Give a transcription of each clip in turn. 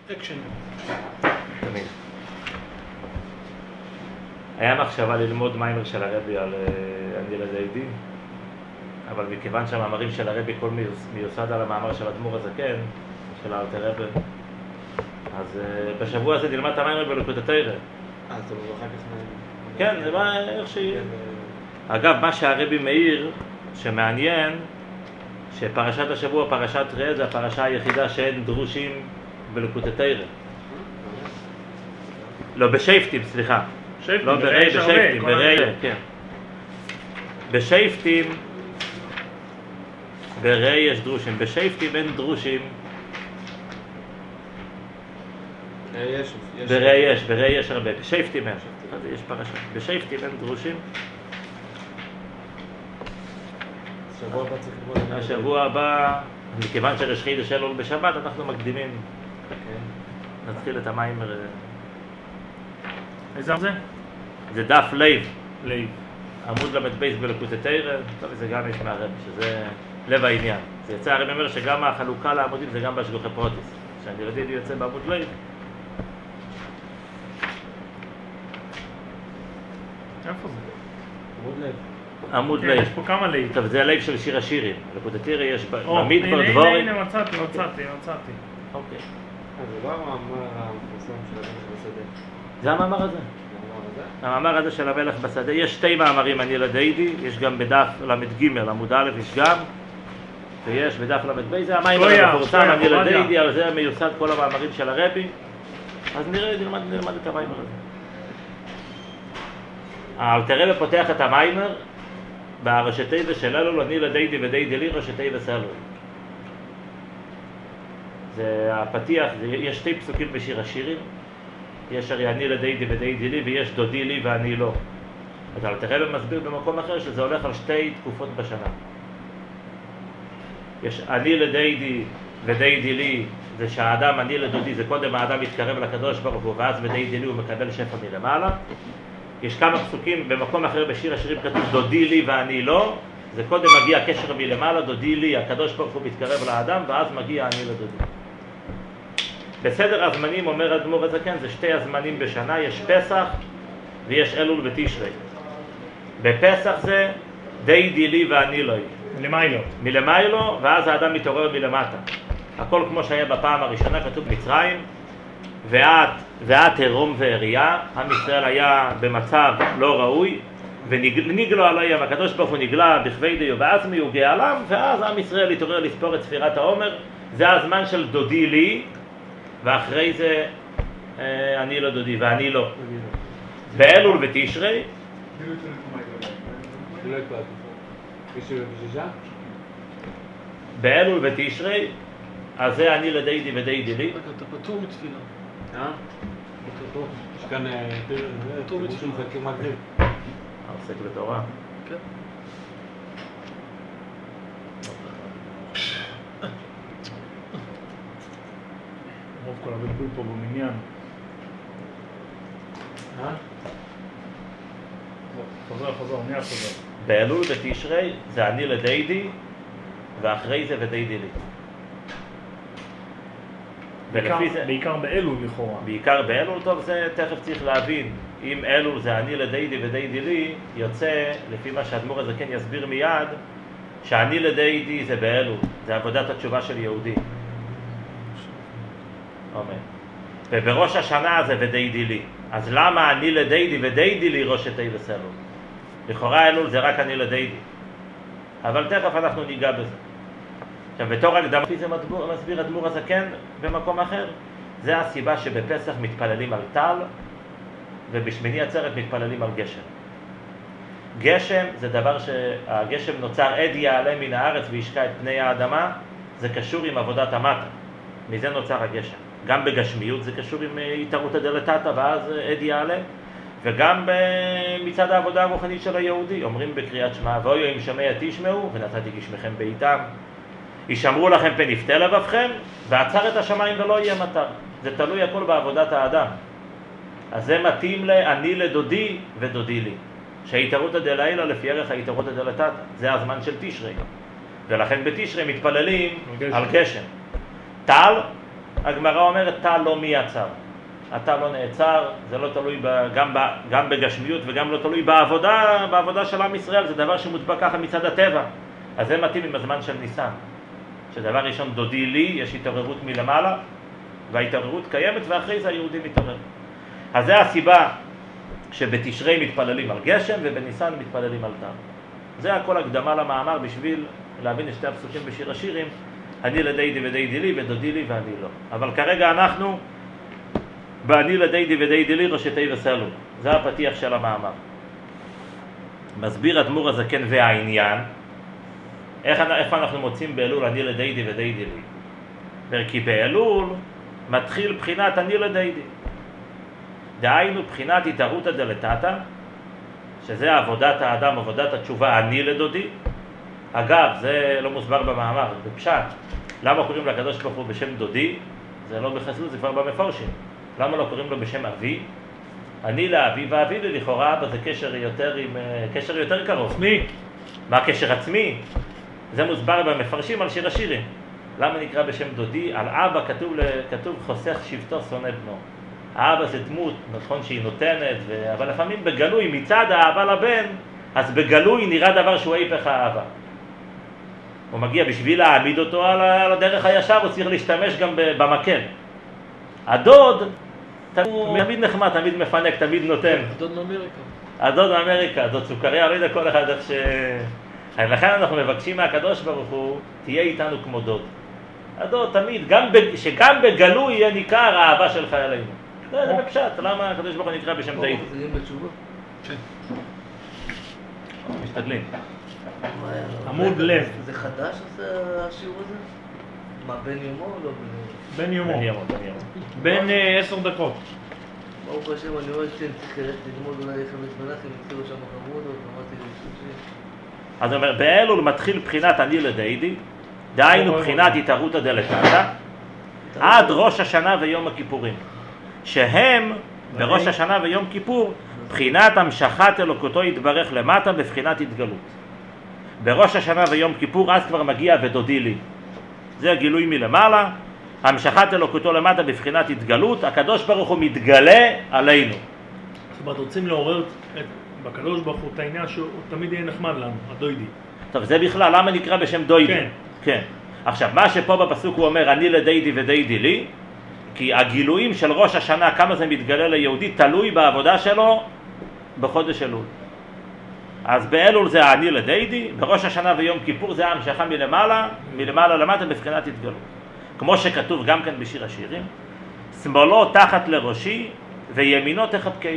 אקשן. תמיד. היה מחשבה ללמוד מיימר של הרבי על אנגלה דיידי, אבל מכיוון שהמאמרים של הרבי כל מיוסד על המאמר של אדמו"ר הזקן, של האלטר רבי, אז בשבוע הזה נלמד את המיימר בליקוטי תורה. אז אתה אומר אחר כך כן, זה מה איך שיהיה. אגב, מה שהרבי מאיר, שמעניין, שפרשת השבוע, פרשת ראה, זה הפרשה היחידה שאין דרושים בליקוטי תורה. לא, בשייפטים, סליחה. לא בראי, בשייפטים, בראי, כן. בשייפטים, בראי יש דרושים, בשייפטים אין דרושים. בראי יש הרבה, בשייפטים אין. יש פרשה. בשייפטים אין דרושים. השבוע הבא, מכיוון שראש חידש אלול בשבת, אנחנו מקדימים. נתחיל את המיימר. איזה זה? זה דף לייב. לייב. עמוד למד בייס בליקוטי תורה, זה גם יש מהרבי, שזה לב העניין. זה יצא, הרבי אומר שגם החלוקה לעמודים זה גם בהשגוחי פרוטיס. שאני רדידי יוצא בעמוד לייב. איפה זה? עמוד לב. עמוד לייב. יש פה כמה לייב. טוב, זה הלייב של שיר השירים. בליקוטי תורה יש במדבר דבורים. הנה, מצאתי. אוקיי. זה לא המאמר המפורסם של המלך בשדה. זה המאמר הזה. המאמר הזה של המלך בשדה. יש שתי מאמרים אנגלה דיידי, יש גם בדף ל"ג, עמוד א' יש גם, ויש בדף ל"ב, זה המאמר המפורסם אנגלה דיידי, על זה מיוסד כל המאמרים של הרבי. אז נלמד את המאמר הזה. האלטר רבי פותח את המאמר בראשי תיבות של אלול, אנגלה דיידי ודיידי לי, ראשי תיבות אלול. זה הפתיח, יש שתי פסוקים בשיר השירים. יש הרי אני לדיידי ודיידי לי, ויש דודי לי ואני לא. אז אלתר רבי מסביר במקום אחר שזה הולך על שתי תקופות בשנה. יש אני לדיידי ודיידי לי, זה שהאדם אני לדודי, זה קודם האדם מתקרב לקדוש ברוך הוא, ואז ודיידי לי הוא מקבל שפע מלמעלה. יש כמה פסוקים במקום אחר בשיר השירים כתוב דודי לי ואני לא, זה קודם מגיע קשר מלמעלה, דודי לי, הקדוש ברוך הוא מתקרב לאדם, ואז מגיע אני לדודי. בסדר הזמנים, אומר אדמו"ר הזקן, זה שתי הזמנים בשנה, יש פסח ויש אלול ותשרי. בפסח זה דיידי לי ואני לא. מלמיילו, ואז האדם מתעורר מלמטה. הכל כמו שהיה בפעם הראשונה, כתוב מצרים, ואת עירום ועריה, עם ישראל היה במצב לא ראוי, ונגלו עליהם, הקדוש ברוך הוא נגלה בכבי דיו בעצמי וגאלם, ואז עם ישראל התעורר לספור את ספירת העומר, זה הזמן של דודי לי, ואחרי זה אני לא דודי ואני לא. באלול ותשרי. באלול ותשרי, אז זה אני לדיידי ודיידי לי. אתה פטור מתפילה. יש כאן פטור מתפילה. עוסק בתורה. כן. רוב כל הבלבול פה במניין. חוזר, מי החוזר? באלול ותשרי זה אני לדיידי, ואחרי זה ודיידי לי. בעיקר באלול לכאורה. בעיקר באלול, טוב, זה תכף צריך להבין. אם אלול זה אני לדיידי ודיידי לי, יוצא, לפי מה שאדמו"ר הזקן יסביר מיד, שאני לדיידי זה באלול, זה עבודת התשובה של יהודי. אמן. ובראש השנה זה ודיידי לי. אז למה אני לדיידי ודיידי לי ראש תיבות אלול? לכאורה אלול זה רק אני לדיידי. אבל תכף אנחנו ניגע בזה. עכשיו, בתור הקדמה, לפי זה מסביר אדמו"ר הזקן במקום אחר, זה הסיבה שבפסח מתפללים על טל, ובשמיני עצרת מתפללים על גשם. גשם זה דבר שהגשם נוצר עד יעלה מן הארץ וישקע את פני האדמה, זה קשור עם עבודת המטה. מזה נוצר הגשם. גם בגשמיות זה קשור עם התערותא דלתתא, ואז עד יעלה, וגם מצד העבודה הרוחנית של היהודי, אומרים בקריאת שמע, ואויו אם שמע תשמעו, ונתתי גשמכם בעיתם, ישמרו לכם פן יפתה לבבכם, ועצר את השמיים ולא יהיה מטר. זה תלוי הכל בעבודת האדם. אז זה מתאים אני לדודי ודודי לי. שההתערותא דלעילא לפי ערך ההתערותא דלתתא, זה הזמן של תשרי. ולכן בתשרי מתפללים על גשם. טל הגמרא אומרת, תא לא מי עצר. התא לא נעצר, זה לא תלוי גם בגשמיות וגם לא תלוי בעבודה של עם ישראל, זה דבר שמוטבע ככה מצד הטבע. אז זה מתאים עם הזמן של ניסן. שדבר ראשון דודי לי, יש התעוררות מלמעלה, וההתעוררות קיימת ואחרי זה היהודים מתעורר. אז זה הסיבה שבתשרי מתפללים על גשם ובניסן מתפללים על תא. זה הכל הקדמה למאמר בשביל להבין את שתי הפסוקים בשיר השירים, אני לדיידי ודיידי לי ודודי לי ואני לא. אבל כרגע אנחנו באני לדיידי ודיידי לי ראשי וסלו. זה הפתיח של המאמר. מסביר אדמו"ר הזקן והעניין, איפה אנחנו מוצאים באלול אני לדיידי ודיידי לי. כי באלול מתחיל בחינת אני לדיידי. דהיינו בחינת התערותא דלתתא, שזה עבודת האדם, עבודת התשובה אני לדודי. אגב, זה לא מוסבר במאמר, זה בפשט. למה קוראים לקדוש ברוך הוא בשם דודי? זה לא בחסידות, זה כבר במפורשים. למה לא קוראים לו בשם אבי? אני לאבי ואבי לי, לכאורה אבא זה קשר יותר קרוב. עצמי. מה הקשר עצמי? זה מוסבר במפרשים על שיר השירים. למה נקרא בשם דודי? על אבא כתוב חוסך שבטו שונא בנו. האבא זה דמות, נכון שהיא נותנת, אבל לפעמים בגלוי מצד האהבה לבן, אז בגלוי נראה דבר שהוא היפך האהבה. הוא מגיע בשביל להעמיד אותו על הדרך הישר, הוא צריך להשתמש גם במקל. הדוד תמיד נחמד, תמיד מפנק, תמיד נותן. הדוד מאמריקה. הדוד מאמריקה, דוד סוכריה, לא יודע כל אחד איך ש... לכן אנחנו מבקשים מהקדוש ברוך הוא, תהיה איתנו כמו דוד. הדוד תמיד, שגם בגלוי יהיה ניכר האהבה שלך אלינו. זה בפשט, למה הקדוש ברוך הוא נקרא בשם דיידי? זה יהיה בתשובה. כן. משתדלים. עמוד לב. זה חדש השיעור הזה? מה, בן יומו או לא בן יומו? בן יומו. בן 10 דקות. ברוך השם, אני רואה שאני צריך ללכת ללמוד אולי 5 מלאכים, ימצאו שם חמודות, אמרתי לי אז הוא אומר, באלול מתחיל בחינת אני לדיידי, דהיינו בחינת התערותא דלתתא, עד ראש השנה ויום הכיפורים, שהם בראש השנה ויום כיפור בחינת המשכת אלוקותו יתברך למטה בבחינת התגלות. בראש השנה ויום כיפור אז כבר מגיע ודודי לי, זה הגילוי מלמעלה, המשכת אלוקותו למטה בבחינת התגלות, הקדוש ברוך הוא מתגלה עלינו. זאת אומרת, רוצים לעורר בקדוש ברוך הוא את העניין שהוא תמיד יהיה נחמד לנו, הדוידי. טוב, זה בכלל, למה נקרא בשם דוידי? כן. כן. עכשיו, מה שפה בפסוק הוא אומר, אני לדיידי ודיידי לי, כי הגילויים של ראש השנה, כמה זה מתגלה ליהודי, תלוי בעבודה שלו בחודש אלול. אז באלול זה אני לדיידי, בראש השנה ויום כיפור זה המשכה מלמעלה למטה בבחינת התגלות. כמו שכתוב גם כן בשיר השירים, שמאלו תחת לראשי וימינו תחבקני.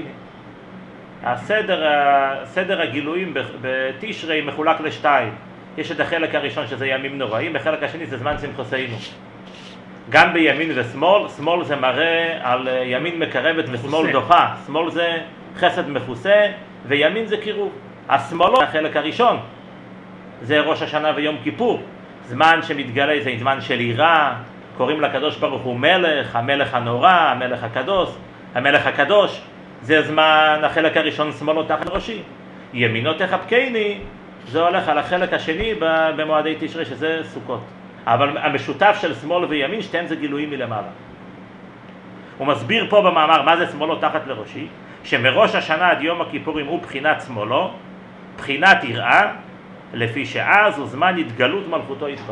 סדר הגילויים בתשרי מחולק לשתיים. יש את החלק הראשון שזה ימים נוראים, בחלק השני זה זמן שמחוסנו. גם בימין ושמאל, שמאל זה מראה על ימין מקרבת ושמאל דוחה. שמאל זה חסד מחוסה וימין זה קירוב. השמאלו, החלק הראשון, זה ראש השנה ויום כיפור. זמן שמתגלה זה זמן של יראה, קוראים לקדוש ברוך הוא מלך, המלך הנורא, המלך הקדוש, המלך הקדוש. זה זמן, החלק הראשון שמאלו תחת ראשי. ימינו תחבקני, זה הולך על החלק השני במועדי תשרי, שזה סוכות. אבל המשותף של שמאל וימין, שתיהם זה גילויים מלמעלה. הוא מסביר פה במאמר מה זה שמאלו תחת לראשי, שמראש השנה עד יום הכיפורים הוא בחינת שמאלו, בחינת יראה, לפי שאז הוא זמן התגלות מלכותו יתברך.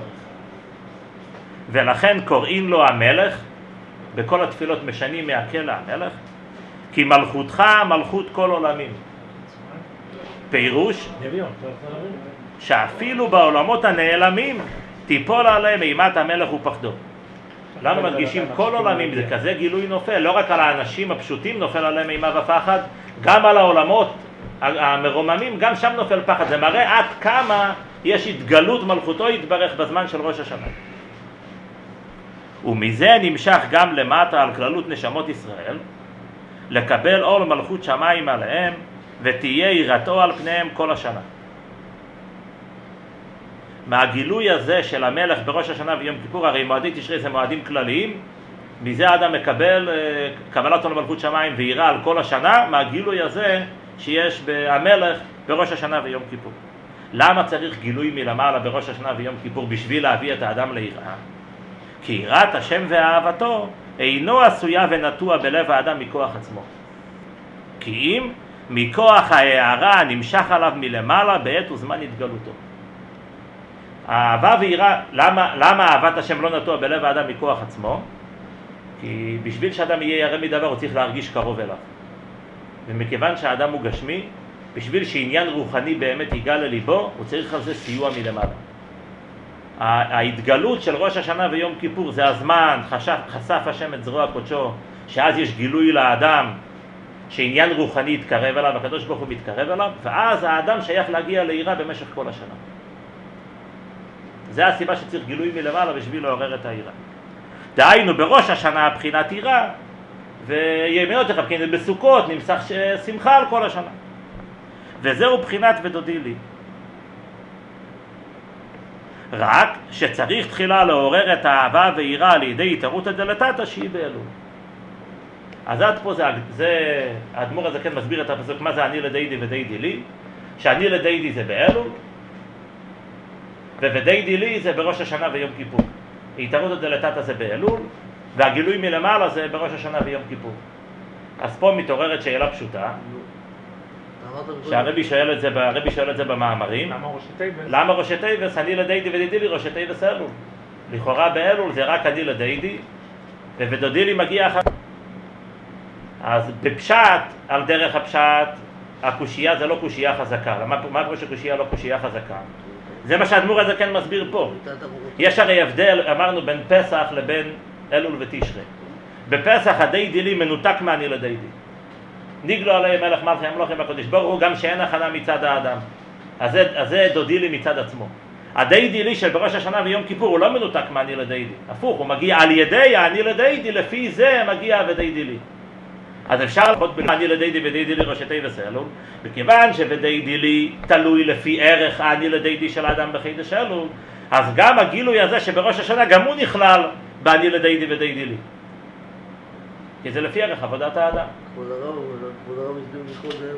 ולכן קוראים לו המלך, בכל התפילות משנים מהקל המלך, כי מלכותך מלכות כל עולמים. פירוש שאפילו בעולמות הנעלמים תיפול עליהם אימת המלך ופחדו. למה מדגישים כל עולמים? זה כזה גילוי נופל, לא רק על האנשים הפשוטים נופל עליהם אימה ופחד, גם על העולמות המרוממים, גם שם נופל פחד. זה מראה עד כמה יש התגלות מלכותו יתברך בזמן של ראש השנה. ומזה נמשך גם למטה על כללות נשמות ישראל, לקבל אור מלכות שמיים עליהם, ותהיה יראתו על פניהם כל השנה. מהגילוי הזה של המלך בראש השנה ויום כיפור, הרי מועדי תשרי זה מועדים כלליים, מזה האדם מקבל קבלת אור מלכות שמיים ויראה על כל השנה, מהגילוי הזה שיש המלך בראש השנה ויום כיפור. למה צריך גילוי מלמעלה בראש השנה ויום כיפור? בשביל להביא את האדם ליראה. כי יראת השם ואהבתו אינו עשויה ונטוע בלב האדם מכוח עצמו, כי אם מכוח ההערה הנמשך עליו מלמעלה בעת וזמן התגלותו. האהבה ויראה, למה אהבת השם לא נטוע בלב האדם מכוח עצמו? כי בשביל שאדם יהיה ירא מדבר הוא צריך להרגיש קרוב אליו, ומכיוון שהאדם הוא גשמי, בשביל שעניין רוחני באמת ייגע לליבו, הוא צריך על זה סיוע מלמעלה. ההתגלות של ראש השנה ויום כיפור זה הזמן, חשף השם את זרוע קודשו, שאז יש גילוי לאדם שעניין רוחני יתקרב אליו, הקדוש ברוך הוא מתקרב אליו, ואז האדם שייך להגיע ליראה במשך כל השנה. זה הסיבה שצריך גילוי מלמעלה בשביל לעורר את היראה. דהיינו בראש השנה הבחינת יראה, וימינות לך, כי בסוכות נמסך שמחה על כל השנה. וזהו בחינת ודודי לי. רק שצריך תחילה לעורר את האהבה ויראה על ידי התערותא דלתתא שהיא באלול. אז עד פה האדמו"ר הזה כן מסביר את הפסוק מה זה אני לדיידי ודיידי לי, שאני לדיידי זה באלול, ודיידי לי זה בראש השנה ויום כיפור. התערותא דלתתא זה באלול, והגילוי מלמעלה זה בראש השנה ויום כיפור. אז פה מתעוררת שאלה פשוטה, שהרבי שואל את זה במאמרים. למה ראשי תיבס? אני לדיידי ודיידי לי ראשי תיבס אלול. לכאורה באלול זה רק אני לדיידי, ודודי לי מגיע אחר. אז בפשט, על דרך הפשט, הקושייה זה לא קושייה חזקה. מה פה שקושייה לא קושייה חזקה? זה מה שהאדמו"ר הזה כן מסביר פה. יש הרי הבדל, אמרנו, בין פסח לבין אלול ותשרי. בפסח הדיידי לי מנותק מהני לדיידי. ניגלו עליהם מלך מלכי המלוכים הקדוש ברוך הוא, גם שאין הכנה מצד האדם. אז זה דודי לי מצד עצמו. הדיידי לי של בראש השנה ויום כיפור הוא לא מנותק מהני לדיידי. הפוך, הוא מגיע על ידי האני לדיידי, לפי זה מגיע ודיידי לי. אז אפשר לראות אני לדיידי ודיידי לי ראשי תיבס אלול, וכיוון שוודיידי לי תלוי לפי ערך האני לדיידי של האדם בחידש אלול, אז גם הגילוי הזה שבראש השנה גם הוא נכלל באני לדיידי ודיידי לי. כי זה לפי ערך עבודת האדם. כבוד הרב הסביר מקודם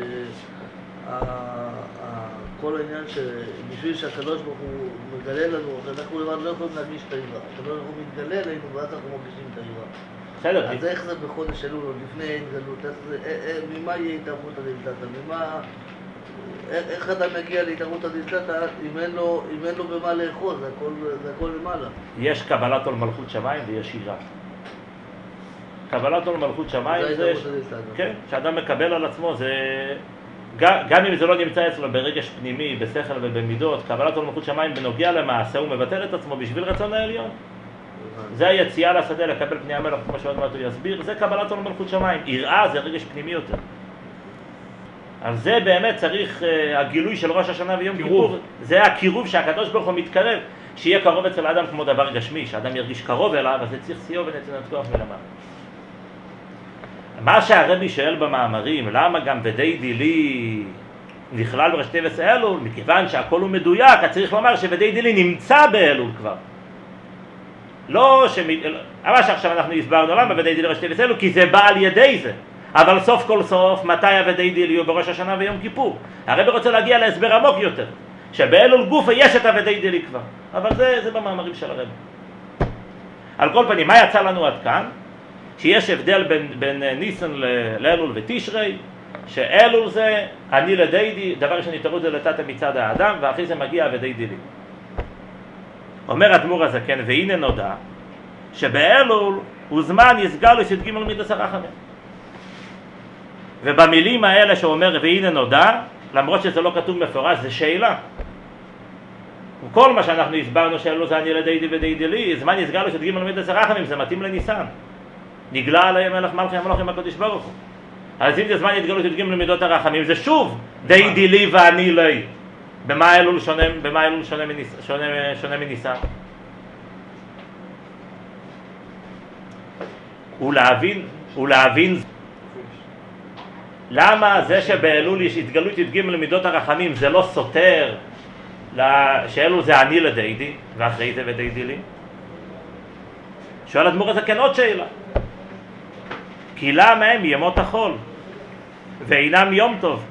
שכל העניין שבשביל שהקדוש ברוך הוא מגלה לנו, אנחנו לבד לא יכולים להרגיש את היראה. הקדוש ברוך הוא מתגלה אלינו ואז אנחנו מרגישים את היראה. בסדר. אז איך זה בחודש אלול, לפני ההתגלות, ממה יהיה התערבות הדלתתא? איך אתה מגיע להתערבות הדלתתא אם אין לו במה לאחוז? זה הכל למעלה. יש קבלת עול מלכות שמיים ויש יראה. קבלת עול מלכות שמיים זה כן, שאדם מקבל על עצמו, זה גם אם זה לא נמצא אצלו ברגש פנימי, בשכל ובמידות, קבלת עול מלכות שמיים בנוגע למעשה הוא מבטל את עצמו בשביל רצון העליון. זה היציאה לשדה לקבל פני המלך, כמו שעוד מעט הוא יסביר, זה קבלת עול מלכות שמיים. יראה זה רגש פנימי יותר. על זה באמת צריך הגילוי של ראש השנה ויום כיפור, זה הקירוב שהקדוש ברוך הוא מתקרב, שיהיה קרוב אצל האדם כמו דבר גשמי, שאדם ירגיש קרוב אליו, אז זה צריך סיוע ונתינת כוח מלמעלה. מה שהרבי שואל במאמרים, למה גם ודיידי לי נכלל בראשי תיבס אלול, מכיוון שהכל הוא מדויק, אז צריך לומר שוודיידי לי נמצא באלול כבר. לא מה שעכשיו אנחנו הסברנו למה ודיידי לי ראשי תיבס אלול, כי זה בא על ידי זה. אבל סוף כל סוף, מתי הוודיידי לי הוא בראש השנה ויום כיפור? הרבי רוצה להגיע להסבר עמוק יותר, שבאלול גופה יש את הוודיידי לי כבר. אבל זה במאמרים של הרבי. על כל פנים, מה יצא לנו עד כאן? שיש הבדל בין ניסן לאלול ותשרי, שאלול זה אני לדיידי, דבר ראשון התערותא דלתתא מצד האדם, ואחרי זה מגיע ודיידי לי. אומר האדמו"ר הזה כן, והנה נודע שבאלול הוא זמן יסגלו שי"ג מידות הרחמים. ובמילים האלה שאומר והנה נודע, למרות שזה לא כתוב מפורש, זה שאלה. כל מה שאנחנו הסברנו שאלול זה אני לדיידי ודיידי לי, זמן יסגלו שי"ג מידות הרחמים, זה מתאים לניסן. נגלה עליהם מלך מלכי המלוכים הקדוש ברוך הוא. אז אם זה זמן יתגלות י"ג למידות הרחמים, זה שוב דיידי לי ואני לי. במה אלול שונה מניסן? ולהבין למה זה שבאלול יש התגלות י"ג למידות הרחמים זה לא סותר שאלול זה אני לדיידי ואחרי זה ודיידי לי? שואל האדמו"ר הזה כן עוד שאלה. כי למה הם ימות החול ואינם יום טוב?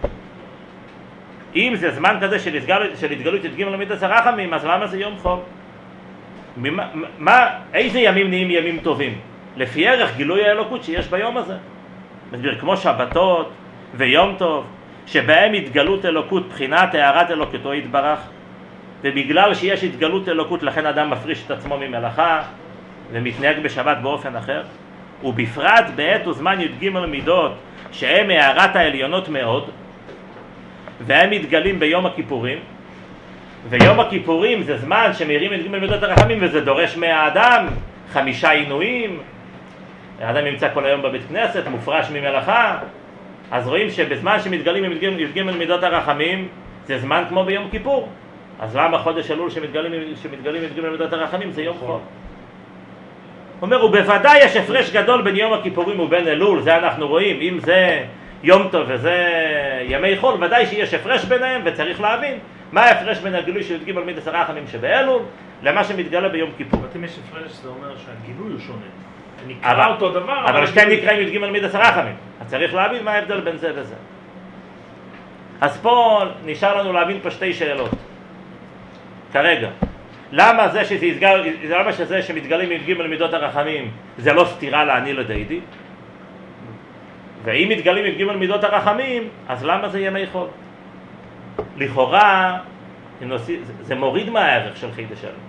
אם זה זמן כזה של התגלות י"ג למידות הרחמים, אז למה זה יום חול? איזה ימים נהיים ימים טובים? לפי ערך גילוי האלוקות שיש ביום הזה. מסביר, כמו שבתות ויום טוב, שבהם התגלות אלוקות, בחינת הערת אלוקותו יתברך, ובגלל שיש התגלות אלוקות לכן אדם מפריש את עצמו ממלאכה ומתנהג בשבת באופן אחר, ובפרט בעת וזמן י"ג מידות שהם הערת העליונות מאוד, והם מתגלים ביום הכיפורים, ויום הכיפורים זה זמן שמאירים את ג' מידות הרחמים, וזה דורש מהאדם 5 עינויים. האדם נמצא כל היום בבית כנסת, מופרש ממלאכה, אז רואים שבזמן שמתגלים י"ג מידות הרחמים זה זמן כמו ביום כיפור. אז למה חודש אלול שמתגלים י"ג מידות הרחמים זה יום חול? הוא אומר, ובוודאי יש הפרש גדול בין יום הכיפורים ובין אלול, זה אנחנו רואים, אם זה יום טוב וזה ימי חול, ודאי שיש הפרש ביניהם, וצריך להבין מה ההפרש בין הגילוי של י"ג מידות הרחמים שבאלול למה שמתגלה ביום כיפור. אם יש הפרש זה אומר שהגילוי הוא שונה, נקרא אותו דבר, אבל שתי נקראים י"ג מידות הרחמים, אז צריך להבין מה ההבדל בין זה וזה. אז פה נשאר לנו להבין פה 2 שאלות כרגע. למה שזה שמתגלים י"ג מידות הרחמים זה לא סתירה לעני לדיידי? ואם מתגלים י"ג מידות הרחמים, אז למה זה ימי חול? לכאורה זה מוריד מהערך של חידש אלול.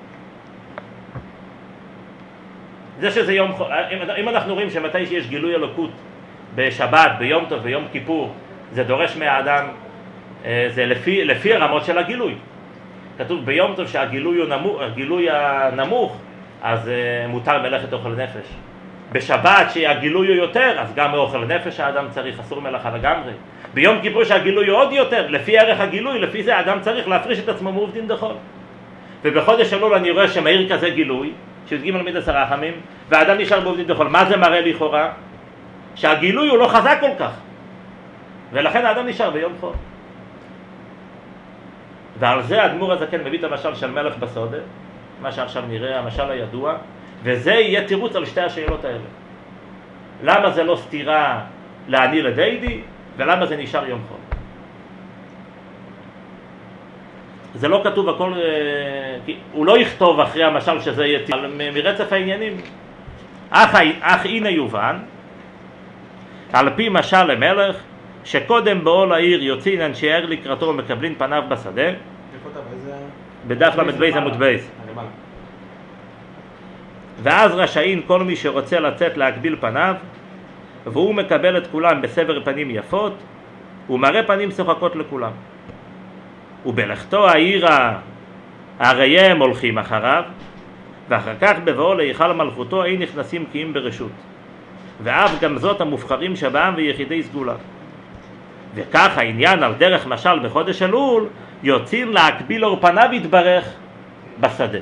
זה שזה יום חול, אם אנחנו רואים שמתי שיש גילוי אלוקות בשבת, ביום טוב, ביום כיפור, זה דורש מהאדם, זה לפי הרמות של הגילוי. כתוב ביום טוב שהגילוי הנמוך, אז מותר מלאכת אוכל נפש. בשבת שהגילוי הוא יותר, אז גם מאוכל נפש האדם צריך, אסור מלאכה לגמרי. ביום כיפור שהגילוי הוא עוד יותר, לפי ערך הגילוי, לפי זה האדם צריך להפריש את עצמו מעובדין דחול. ובחודש אלול אני רואה שמאיר כזה גילוי, שי"ג מידות הרחמים, והאדם נשאר בעובדין דחול. מה זה מראה לכאורה? שהגילוי הוא לא חזק כל כך, ולכן האדם נשאר ביום חול. ועל זה האדמו"ר הזקן מביא את המשל של מלך בסודה, מה שעכשיו נראה, המשל הידוע, וזה יהיה תירוץ על 2 השאלות האלה. למה זה לא סתירה לעני לדיידי, ולמה זה נשאר יום חול? זה לא כתוב הכל, הוא לא יכתוב אחרי המשל שזה יהיה תירוץ, מרצף העניינים. אך הנה יובן, על פי משל למלך, שקודם באו לעיר יוצאין אנשי העיר לקראתו ומקבלין פניו בשדה. איפה אתה? באיזה? בדף למד עמוד בייס. ואז רשאין כל מי שרוצה לצאת להגביל פניו, והוא מקבל את כולם בסבר פנים יפות, ומראה פנים שוחקות לכולם. ובלכתו העירה, הרי הם הולכים אחריו, ואחר כך בבואו להיכל מלכותו אין נכנסים כי אם ברשות. ואף גם זאת המובחרים שבעם ויחידי סגולה. וכך העניין על דרך משל בחודש אלול, יוצאים להקביל אור פניו יתברך בשדה.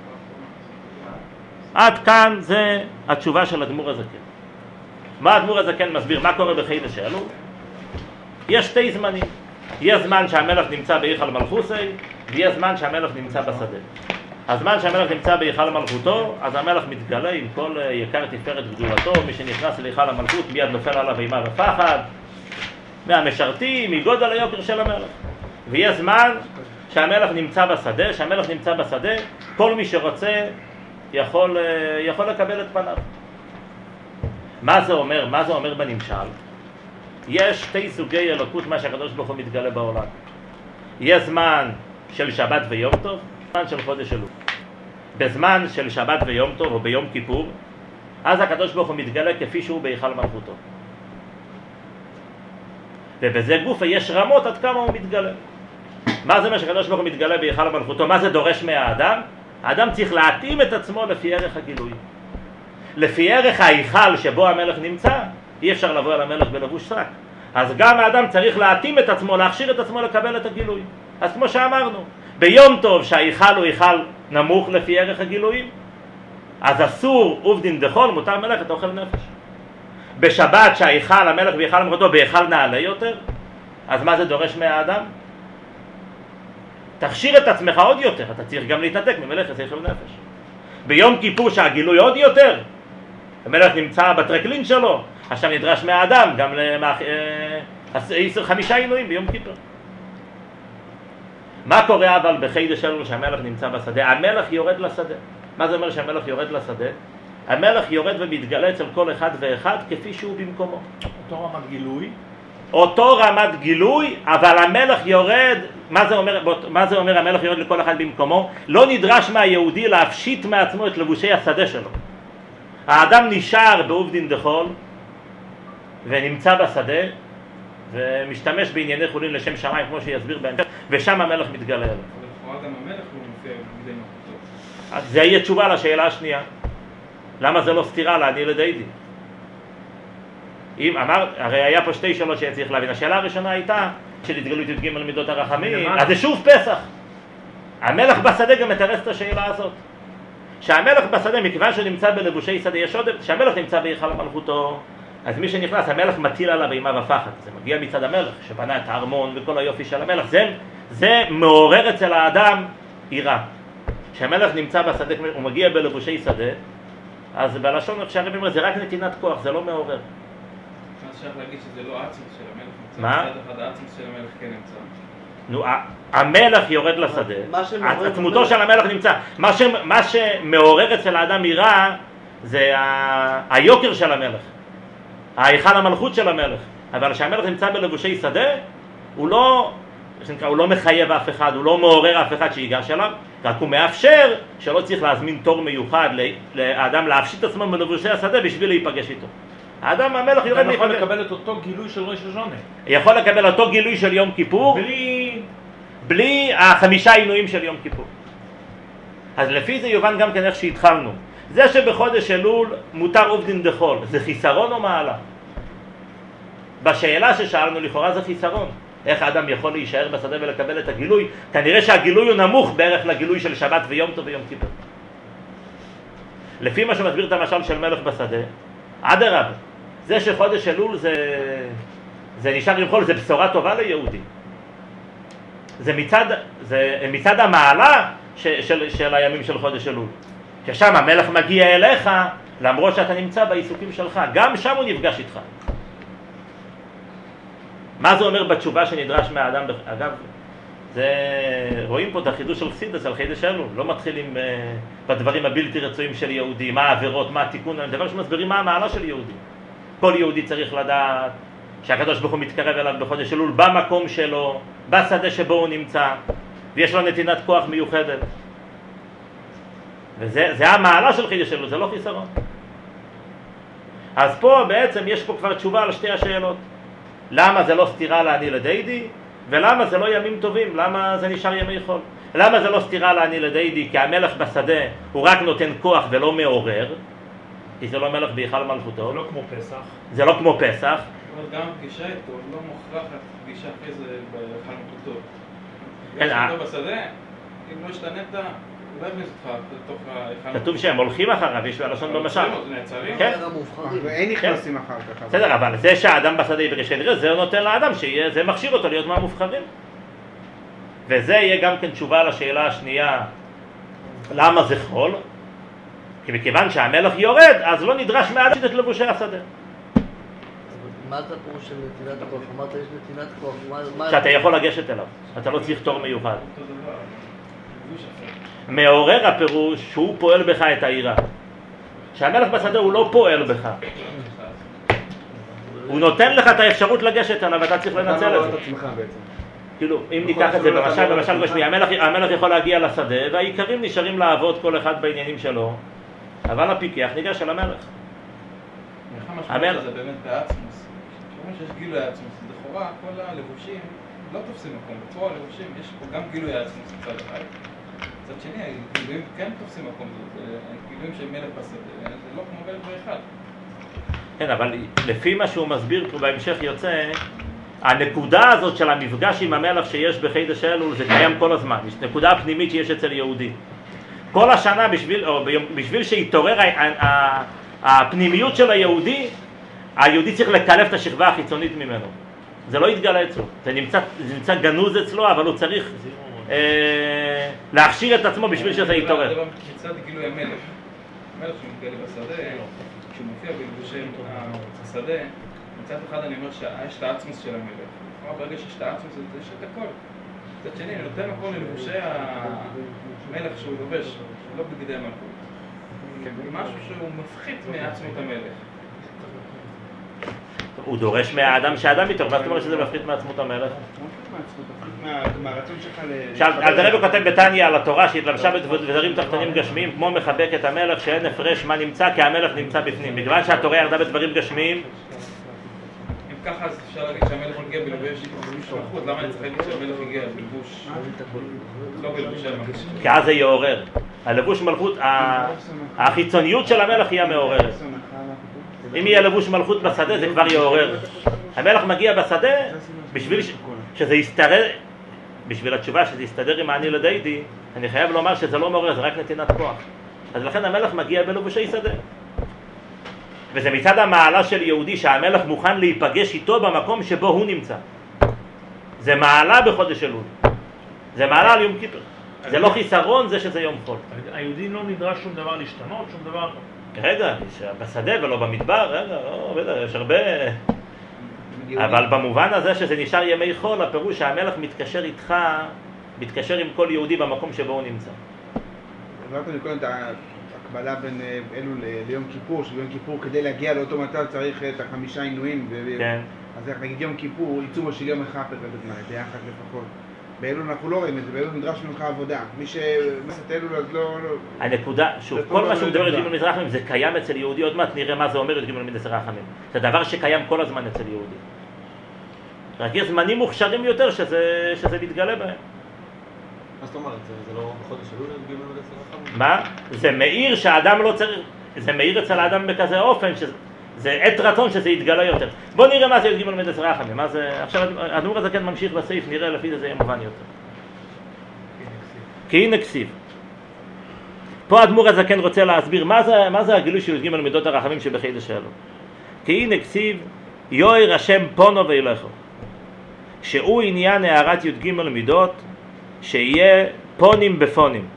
עד כאן זה התשובה של האדמו"ר הזקן. מה האדמו"ר הזקן מסביר? מה קורה בחידש אלול? יש 2 זמנים. יש זמן שהמלך נמצא בהיכל מלכוסי, ויש זמן שהמלך נמצא בשדה. הזמן שהמלך נמצא בהיכל מלכותו, אז המלך מתגלה עם כל יקר תפארת גדולתו. מי שנכנס להיכל המלכות מיד נופל עליו אימה ופחד, מהמשרתים, מגודל היוקר של המלך. ויש זמן שהמלך נמצא בשדה, כל מי שרוצה יכול לקבל את פניו. מה זה אומר בנמשל? יש 2 סוגי אלוקות מה שהקדוש ברוך הוא מתגלה בעולם. יש זמן של שבת ויום טוב, זמן של חודש אלול. בזמן של שבת ויום טוב או ביום כיפור, אז הקדוש ברוך הוא מתגלה כפי שהוא בהיכל מלכותו. ובזה גופה יש רמות עד כמה הוא מתגלה. מה זה מה שהקדוש ברוך הוא מתגלה בהיכל מלכותו? מה זה דורש מהאדם? האדם צריך להתאים את עצמו לפי ערך הגילוי. לפי ערך ההיכל שבו המלך נמצא, אי אפשר לבוא על המלך בלבוש שק. אז גם האדם צריך להתאים את עצמו, להכשיר את עצמו לקבל את הגילוי. אז כמו שאמרנו, ביום טוב שההיכל הוא היכל נמוך לפי ערך הגילויים, אז אסור עובדין דחול, מותר מלאכת אוכל נפש. בשבת שההיכל המלך והיכל מלכותו בהיכל נעלה יותר, אז מה זה דורש מהאדם? תכשיר את עצמך עוד יותר, אתה צריך גם להתנתק ממלאכת אוכל נפש. ביום כיפור שהגילוי עוד יותר, המלך נמצא בטרקלין שלו, עכשיו נדרש מהאדם גם 5 עינויים ביום כיפור. מה קורה אבל בחידש אלול שהמלך נמצא בשדה? המלך יורד לשדה. מה זה אומר שהמלך יורד לשדה? המלך יורד ומתגלה אצל כל אחד ואחד כפי שהוא במקומו. אותו רמת גילוי. אותו רמת גילוי, אבל המלך יורד, מה זה אומר המלך יורד לכל אחד במקומו? לא נדרש מהיהודי להפשיט מעצמו את לבושי השדה שלו. האדם נשאר בעובדין דחול ונמצא בשדה ומשתמש בענייני חולין לשם שמיים כמו שיסביר בהמשך, ושם המלך מתגלה אליו. אבל לכאורה גם המלך לא מופיע בידי מלכותו. אז זה יהיה תשובה לשאלה השנייה. למה זה לא סתירה לעני לדיידי? הרי היה פה שתי שאלות שצריך להבין. השאלה הראשונה הייתה של התגלות י"ג מידות הרחמים, אז זה שוב פסח. המלך בשדה גם מתרס את השאלה הזאת. שהמלך בשדה, מכיוון שהוא נמצא בלבושי שדה, יש עוד, שהמלך נמצא בהיכל מלכותו, אז מי שנכנס, המלך מטיל עליו אימה ופחד. זה מגיע מצד המלך, שבנה את הארמון וכל היופי של המלך. זה מעורר אצל האדם יראה. כשהמלך נמצא בשדה, הוא מגיע בלבושי שדה, אז בלשון שהרב אומר, זה רק נתינת כוח, זה לא מעורר. אז אפשר להגיד שזה לא עצמוס של המלך נמצא. מה? מצד אחד העצמוס של המלך כן נמצא. נו, המלך יורד לשדה, עצמותו של המלך נמצא. מה שמעורר אצל האדם יראה זה היוקר של המלך, ההיכל המלכות של המלך. אבל כשהמלך נמצא בלבושי שדה, הוא לא מחייב אף אחד, הוא לא מעורר אף אחד שיגש אליו, רק הוא מאפשר שלא צריך להזמין תור מיוחד לאדם להפשיט עצמו בלבושי השדה בשביל להיפגש איתו. האדם, המלך יורד יכול לקבל את אותו גילוי של ראש השונה. יכול לקבל אותו גילוי של יום כיפור בלי 5 עינויים של יום כיפור. אז לפי זה יובן גם כן איך שהתחלנו. זה שבחודש אלול מותר עובדין דחול, זה חיסרון או מעלה? בשאלה ששאלנו לכאורה זה חיסרון. איך האדם יכול להישאר בשדה ולקבל את הגילוי? כנראה שהגילוי הוא נמוך בערך לגילוי של שבת ויום טוב ויום כיפור. לפי מה שמסביר את המשל של מלך בשדה, אדרבה, זה שחודש אלול זה נשאר עם חול, זה בשורה טובה ליהודי. זה מצד המעלה של הימים של חודש אלול. ששם המלך מגיע אליך, למרות שאתה נמצא בעיסוקים שלך, גם שם הוא נפגש איתך. מה זה אומר בתשובה שנדרש מהאדם? אגב, רואים פה את החידוש של חסידות על חידש אלול. לא מתחילים בדברים הבלתי רצויים של יהודי, מה העבירות, מה התיקון, דבר שמסבירים מה המעלה של יהודי. כל יהודי צריך לדעת שהקדוש ברוך הוא מתקרב אליו בחודש אלול, במקום שלו, בשדה שבו הוא נמצא, ויש לו נתינת כוח מיוחדת. וזה המעלה של חידש אלול, זה לא חיסרון. אז פה בעצם יש פה כבר תשובה על שתי השאלות. למה זה לא סתירה לעני לדיידי, ולמה זה לא ימים טובים, למה זה נשאר ימי חול. למה זה לא סתירה לעני לדיידי? כי המלך בשדה הוא רק נותן כוח ולא מעורר, כי זה לא מלך בהיכל מלכותו. זה לא כמו פסח. זה לא כמו פסח. אבל גם פגישה איתו לא מוכרחת פגישה אחרי זה בהיכל מלכותו. כן, פגישה איתו בשדה, אם לא השתנית, לא יכניס אותך לתוך ההיכל. כתוב שהם הולכים אחריו, יש בלשון במשל. נעצרים? כן. ואין נכנסים אחר כך. בסדר, אבל זה שהאדם בשדה יפגש כנראה, זה נותן לאדם זה מכשיר אותו להיות מהמובחרים. וזה יהיה גם כן תשובה לשאלה השנייה, למה זה חול? כי מכיוון שהמלך יורד, אז לא נדרש מהאדם את לבושי השדה. מה זה הפירוש של נתינת הכוח? אמרת יש נתינת כוח, שאתה יכול לגשת אליו, אתה לא צריך תור מיוחד. אותו דבר, לבוש אחר. מעורר הפירוש שהוא פועל בך את העירה. שהמלך בשדה הוא לא פועל בך, הוא נותן לך את האפשרות לגשת אליו ואתה צריך לנצל את זה. כאילו, אם ניקח את זה במשל גשמי, המלך יכול להגיע לשדה והעיקרים נשארים לעבוד כל אחד בעניינים שלו, אבל הפיקח ניגש אל המלך. המשמעות הזה באמת בעצמוס. כשאומרים שיש גילוי עצמוס, לכאורה כל הלבושים לא תופסים מקום. בצורה הלבושים יש פה גם גילוי עצמוס מצד אחד. מצד שני, הגילויים כן תופסים מקום. גילויים של מלך בשדה, זה לא כמו מלך באחד. כן, אבל לפי מה שהוא מסביר פה בהמשך יוצא, הנקודה הזאת של המפגש עם המלך שיש בחידש אלול זה קיים כל הזמן. יש נקודה פנימית שיש אצל יהודי. כל השנה בשביל שיתעורר הפנימיות של היהודי צריך לקלף את השכבה החיצונית ממנו. זה לא יתגלה אצלו. זה נמצא גנוז אצלו, אבל הוא צריך להכשיר את עצמו בשביל שזה יתעורר. זה מצד גילוי המלך. המלך שמתגלה בשדה, כשהוא מופיע בלבושי השדה, מצד אחד אני אומר שיש את העצמוס של המלך. כלומר, ברגע שיש את העצמוס, יש את הכל. מצד שני, אני נותן מקום ללבושי המלך שהוא לובש, לא בגדי המלכות. משהו שהוא מפחית מעצמות המלך. הוא דורש מהאדם שהאדם איתו, מה זאת אומרת שזה מפחית מעצמות המלך? מהרצון שלך אז הרב כותב בתניא על התורה שהתלבשה בדברים תחתונים גשמיים כמו מחבק את המלך שאין הפרש מה נמצא כי המלך נמצא בפנים. בגלל שהתורה ירדה בדברים גשמיים, אם ככה אז אפשר להגיד שהמלך הגיע בלבוש מלכות, למה אני צריך להגיד שהמלך הגיע בלבוש לא בלבוש המלך? כי אז זה יעורר. הלבוש מלכות, החיצוניות של המלך היא המעוררת. אם יהיה לבוש מלכות בשדה זה כבר יעורר. המלך מגיע בשדה בשביל שזה יסתדר, בשביל התשובה שזה יסתדר עם אני לדיידי, אני חייב לומר שזה לא מעורר, זה רק נתינת כוח. אז לכן המלך מגיע בלבושי שדה. וזה מצד המעלה של יהודי שהמלך מוכן להיפגש איתו במקום שבו הוא נמצא. זה מעלה בחודש אלול. זה מעלה על יום כיפר. זה לא חיסרון, זה שזה יום חול. היהודי לא נדרש שום דבר להשתנות, שום דבר... רגע, בשדה ולא במדבר, רגע, לא, יש הרבה... אבל במובן הזה שזה נשאר ימי חול, הפירוש שהמלך מתקשר איתך, מתקשר עם כל יהודי במקום שבו הוא נמצא. עברתם לקודם את ההקבלה בין אלו ליום כיפור, שביום כיפור כדי להגיע לאותו מצב צריך את 5 עינויים. כן. אז נגיד יום כיפור, עיצומו של יום אחד בזמן, ביחד לפחות. באלול אנחנו לא רואים את זה, באלול נדרש ממך עבודה. מי שמסת אלול אז לא... הנקודה, שוב, כל מה שהוא מדבר י"ג מזרחמים זה קיים אצל יהודי, עוד מעט נראה מה זה אומר י"ג מזרחמים. זה דבר שקיים כל הזמן אצל יהודי. רק יש זמנים מוכשרים יותר שזה מתגלה בהם. מה זאת אומרת? זה לא בחודש אלול י"ג מזרחמים? מה? זה מאיר שהאדם לא צריך, זה מאיר אצל האדם בכזה אופן זה עת רצון שזה יתגלה יותר. בוא נראה מה זה י"ג מזרחמים. מה זה... עכשיו האדמו"ר הזה כן ממשיך בסעיף, נראה לפי זה יהיה מובן יותר. כי הנה כסיב. פה האדמו"ר הזה כן רוצה להסביר מה זה הגילוי של י"ג מידות הרחמים שבחידש אלול. כי הנה כסיב יויר השם פונו וילכו. שהוא עניין הערת י"ג מידות שיהיה פונים בפונים.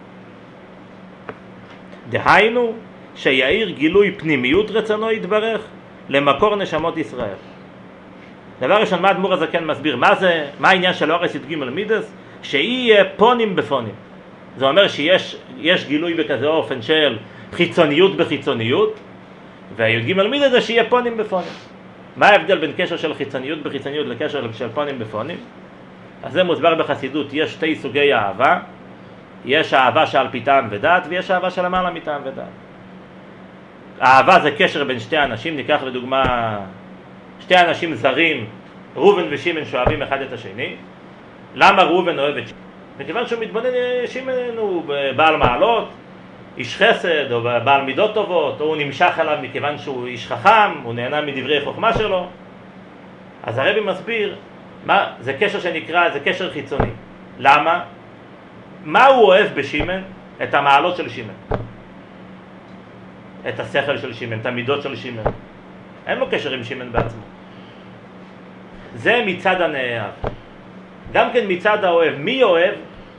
דהיינו שיעיר גילוי פנימיות רצונו יתברך למקור נשמות ישראל. דבר ראשון, מה האדמו"ר הזה כן מסביר? מה העניין של אורס י"ג מידס? שיהיה פונים בפונים. זה אומר שיש גילוי בכזה אופן של חיצוניות בחיצוניות, והי"ג מידס זה שיהיה פונים בפונים. מה ההבדל בין קשר של חיצוניות בחיצוניות לקשר של פונים בפונים? אז זה מוסבר בחסידות, יש 2 סוגי אהבה. יש אהבה שעל פי טעם ודעת, ויש אהבה של למעלה מטעם ודעת. אהבה זה קשר בין 2 אנשים, ניקח לדוגמה 2 אנשים זרים, ראובן ושמעון שאוהבים אחד את השני. למה ראובן אוהב את שמעון? מכיוון שהוא מתבונן, שמעון הוא בעל מעלות, איש חסד או בעל מידות טובות, או הוא נמשך אליו מכיוון שהוא איש חכם, הוא נהנה מדברי חוכמה שלו. אז הרבי מסביר, זה קשר שנקרא, זה קשר חיצוני. למה? מה הוא אוהב בשמעון? את המעלות של שמעון, את השכל של שמעון, את המידות של שמעון. אין לו קשר עם שמעון בעצמו. זה מצד הנאהב. גם כן מצד האוהב. מי אוהב?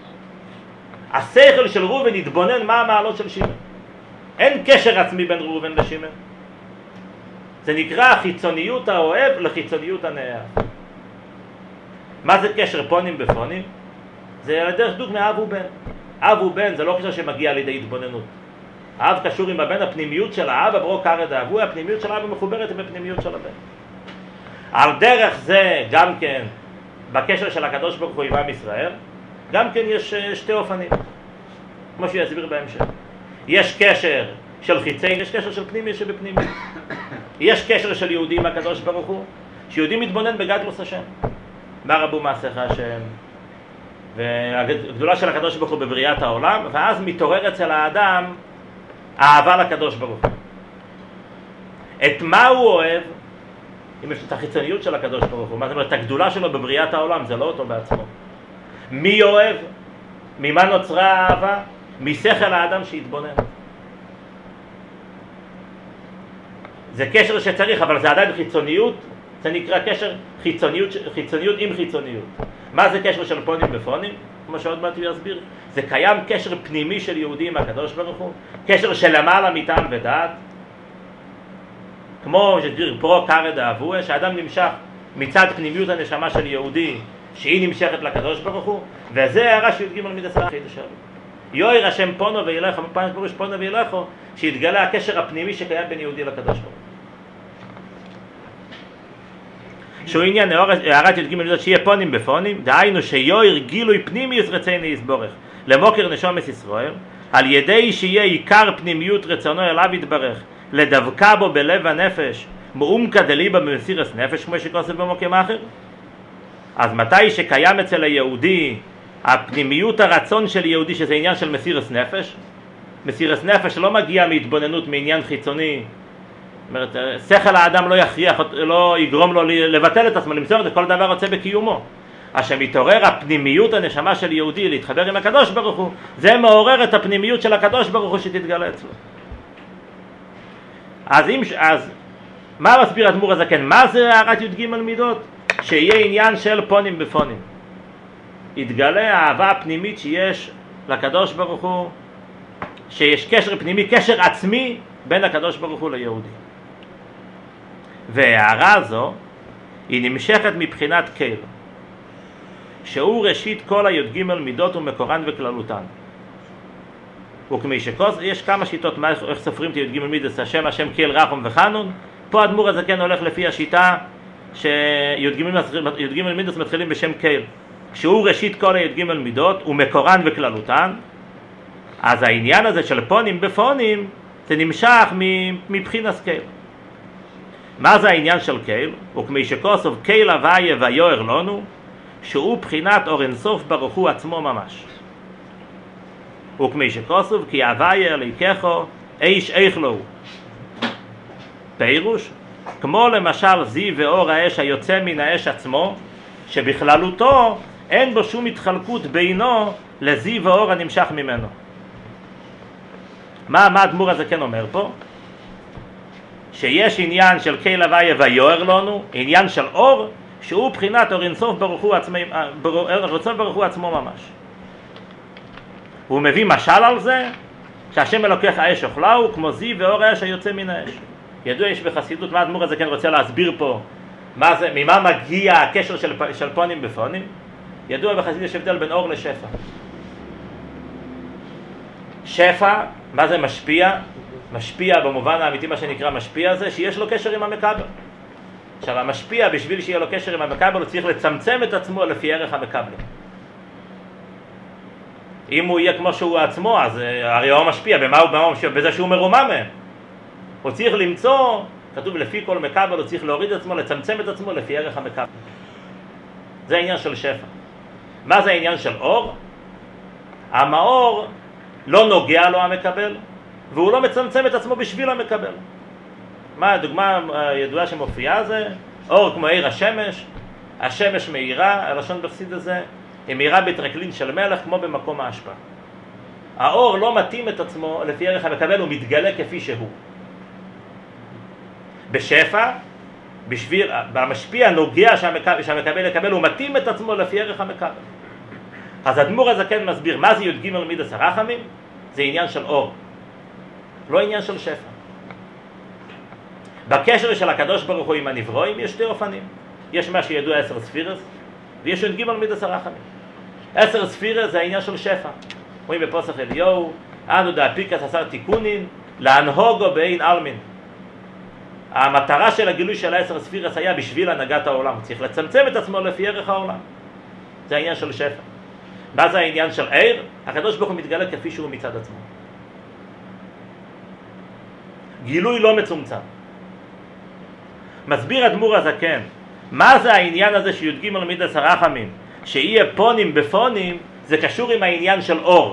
השכל של ראובן יתבונן מה המעלות של שמעון. אין קשר עצמי בין ראובן לשמעון. זה נקרא חיצוניות האוהב לחיצוניות הנאהב. מה זה קשר פונים בפונים? זה על דרך דוגמה אב ובן. אב ובן זה לא קשר שמגיע לידי התבוננות. האב קשור עם הבן, הפנימיות של האב, אברו קרד האבו, הפנימיות של האב מחוברת עם הפנימיות של הבן. על דרך זה גם כן, בקשר של הקדוש ברוך הוא עם עם ישראל, גם כן יש 2 אופנים, כמו שהוא יסביר בהמשך. יש קשר של חיצי, יש קשר של פנימי שבפנימי. יש קשר של יהודי עם הקדוש ברוך הוא, שיהודי מתבונן בגדלוס השם. מה רבו מעשיך השם? והגדולה של הקדוש ברוך הוא בבריאת העולם, ואז מתעורר אצל האדם אהבה לקדוש ברוך הוא. את מה הוא אוהב? אם יש את החיצוניות של הקדוש ברוך הוא, מה זאת אומרת? את הגדולה שלו בבריאת העולם, זה לא אותו בעצמו. מי אוהב? ממה נוצרה האהבה? משכל האדם שהתבונן. זה קשר שצריך, אבל זה עדיין חיצוניות, זה נקרא קשר חיצוניות עם חיצוניות. מה זה קשר של פונים בפונים? כמו שעוד מעט הוא יסביר. זה קיים קשר פנימי של יהודי עם הקדוש ברוך הוא, קשר של למעלה מטעם ודעת, כמו שתדיר פרו קרד האבוה, שהאדם נמשך מצד פנימיות הנשמה של יהודי שהיא נמשכת לקדוש ברוך הוא, וזה הערה של י"ג מידס חידש אלול. יויר השם פונו וילכו, פעם פירוש פונו וילכו, שהתגלה הקשר הפנימי שקיים בין יהודי לקדוש ברוך הוא. שהוא עניין הערת י"ג מידות שיהיה פונים בפונים, דהיינו שיויר גילוי פנימיוס רצונו יסבורך למוקר נשומת ישראל, על ידי שיהיה עיקר פנימיות רצונו אליו יתברך, לדבקה בו בלב הנפש, מעומקא דליבא במסירת נפש, כמו שכתוב במקום אחר. אז מתי שקיים אצל היהודי הפנימיות הרצון של יהודי, שזה עניין של מסירת נפש, מסירת נפש לא מגיע מהתבוננות מעניין חיצוני, זאת אומרת, שכל האדם לא יכריח, לא יגרום לו לבטל את עצמו, למסור את כל דבר רוצה בקיומו. אז שמתעורר הפנימיות הנשמה של יהודי להתחבר עם הקדוש ברוך הוא, זה מעורר את הפנימיות של הקדוש ברוך הוא שתתגלה אצלו. אז מה מסביר האדמו"ר הזקן? מה זה הערת י"ג מידות? שיהיה עניין של פונים בפונים, יתגלה האהבה הפנימית שיש לקדוש ברוך הוא, שיש קשר פנימי, קשר עצמי בין הקדוש ברוך הוא ליהודי. וההערה הזו היא נמשכת מבחינת קל, שהוא ראשית כל הי"ג מידות ומקורן וכללותן. וכמי יש כמה שיטות איך סופרים את י"ג מידות, השם קל רחום וחנון. פה האדמו"ר הזקן הולך לפי השיטה שי"ג מידות מתחילים בשם קל, שהוא ראשית כל הי"ג מידות ומקורן וכללותן. אז העניין הזה של פונים בפונים זה נמשך מבחינת קל. מה זה העניין של קל? וכמי שכוסוב קל הוויה ויוער לנו, שהוא בחינת אור אינסוף ברוך הוא עצמו ממש. וכמי שכוסוב כי הוויה אליקךו איש איכלו, פירוש כמו למשל זיו ואור האש היוצא מן האש עצמו, שבכללותו אין בו שום התחלקות בינו לזיו ואור הנמשך ממנו. מה האדמו"ר הזה כן אומר פה? שיש עניין של קל הוויה ויוער לנו, עניין של אור שהוא בחינת אור אינסוף ברוך הוא עצמו ממש. הוא מביא משל על זה שהשם אלוקיך האש אוכלהו כמו זיו ואור האש היוצא מן האש. ידוע יש בחסידות, מה האדמו"ר הזה כן רוצה להסביר פה, ממה מגיע הקשר של פונים בפונים. ידוע בחסידות יש הבדל בין אור לשפע. שפע, מה זה משפיע? משפיע במובן האמיתי, מה שנקרא משפיע זה שיש לו קשר עם המקבל. עכשיו המשפיע, בשביל שיהיה לו קשר עם המקבל הוא צריך לצמצם את עצמו לפי ערך המקבל. אם הוא יהיה כמו שהוא עצמו, אז הרי הוא משפיע. במה הוא משפיע? בזה שהוא מרומם מהם. הוא צריך למצוא, כתוב לפי כל מקבל, הוא צריך להוריד את עצמו, לצמצם את עצמו לפי ערך המקבל. זה העניין של שפע. מה זה העניין של אור? המאור לא נוגע לו המקבל, והוא לא מצמצם את עצמו בשביל המקבל. מה הדוגמה הידועה שמופיעה זה? אור כמו עיר השמש, השמש מאירה, הלשון בחסידות הזה, היא מאירה בטרקלין של מלך כמו במקום ההשפעה. האור לא מתאים את עצמו לפי ערך המקבל, הוא מתגלה כפי שהוא. בשפע, במשפיע נוגע שהמקבל יקבל, הוא מתאים את עצמו לפי ערך המקבל. אז האדמו"ר הזה כן מסביר מה זה י"ג מידות הרחמים, זה עניין של אור, לא עניין של שפע. בקשר של הקדוש ברוך הוא עם הנברואים יש שתי אופנים. יש מה שידוע 10 ספירס, ויש י"ג מידות הרחמים. 10 ספירס זה העניין של שפע. רואים בפוסח אליהו, אנו דאפיקס עשר תיקונין להנהוגו באין אלמין. המטרה של הגילוי של 10 ספירס היה בשביל הנהגת העולם, הוא צריך לצמצם את עצמו לפי ערך העולם. זה העניין של שפע. מה זה העניין של עיר? הקדוש ברוך הוא מתגלה כפי שהוא מצד עצמו. גילוי לא מצומצם. מסביר האדמו"ר הזקן, מה זה העניין הזה שי"ג מידות הרחמים, שיהיה פונים בפונים, זה קשור עם העניין של אור.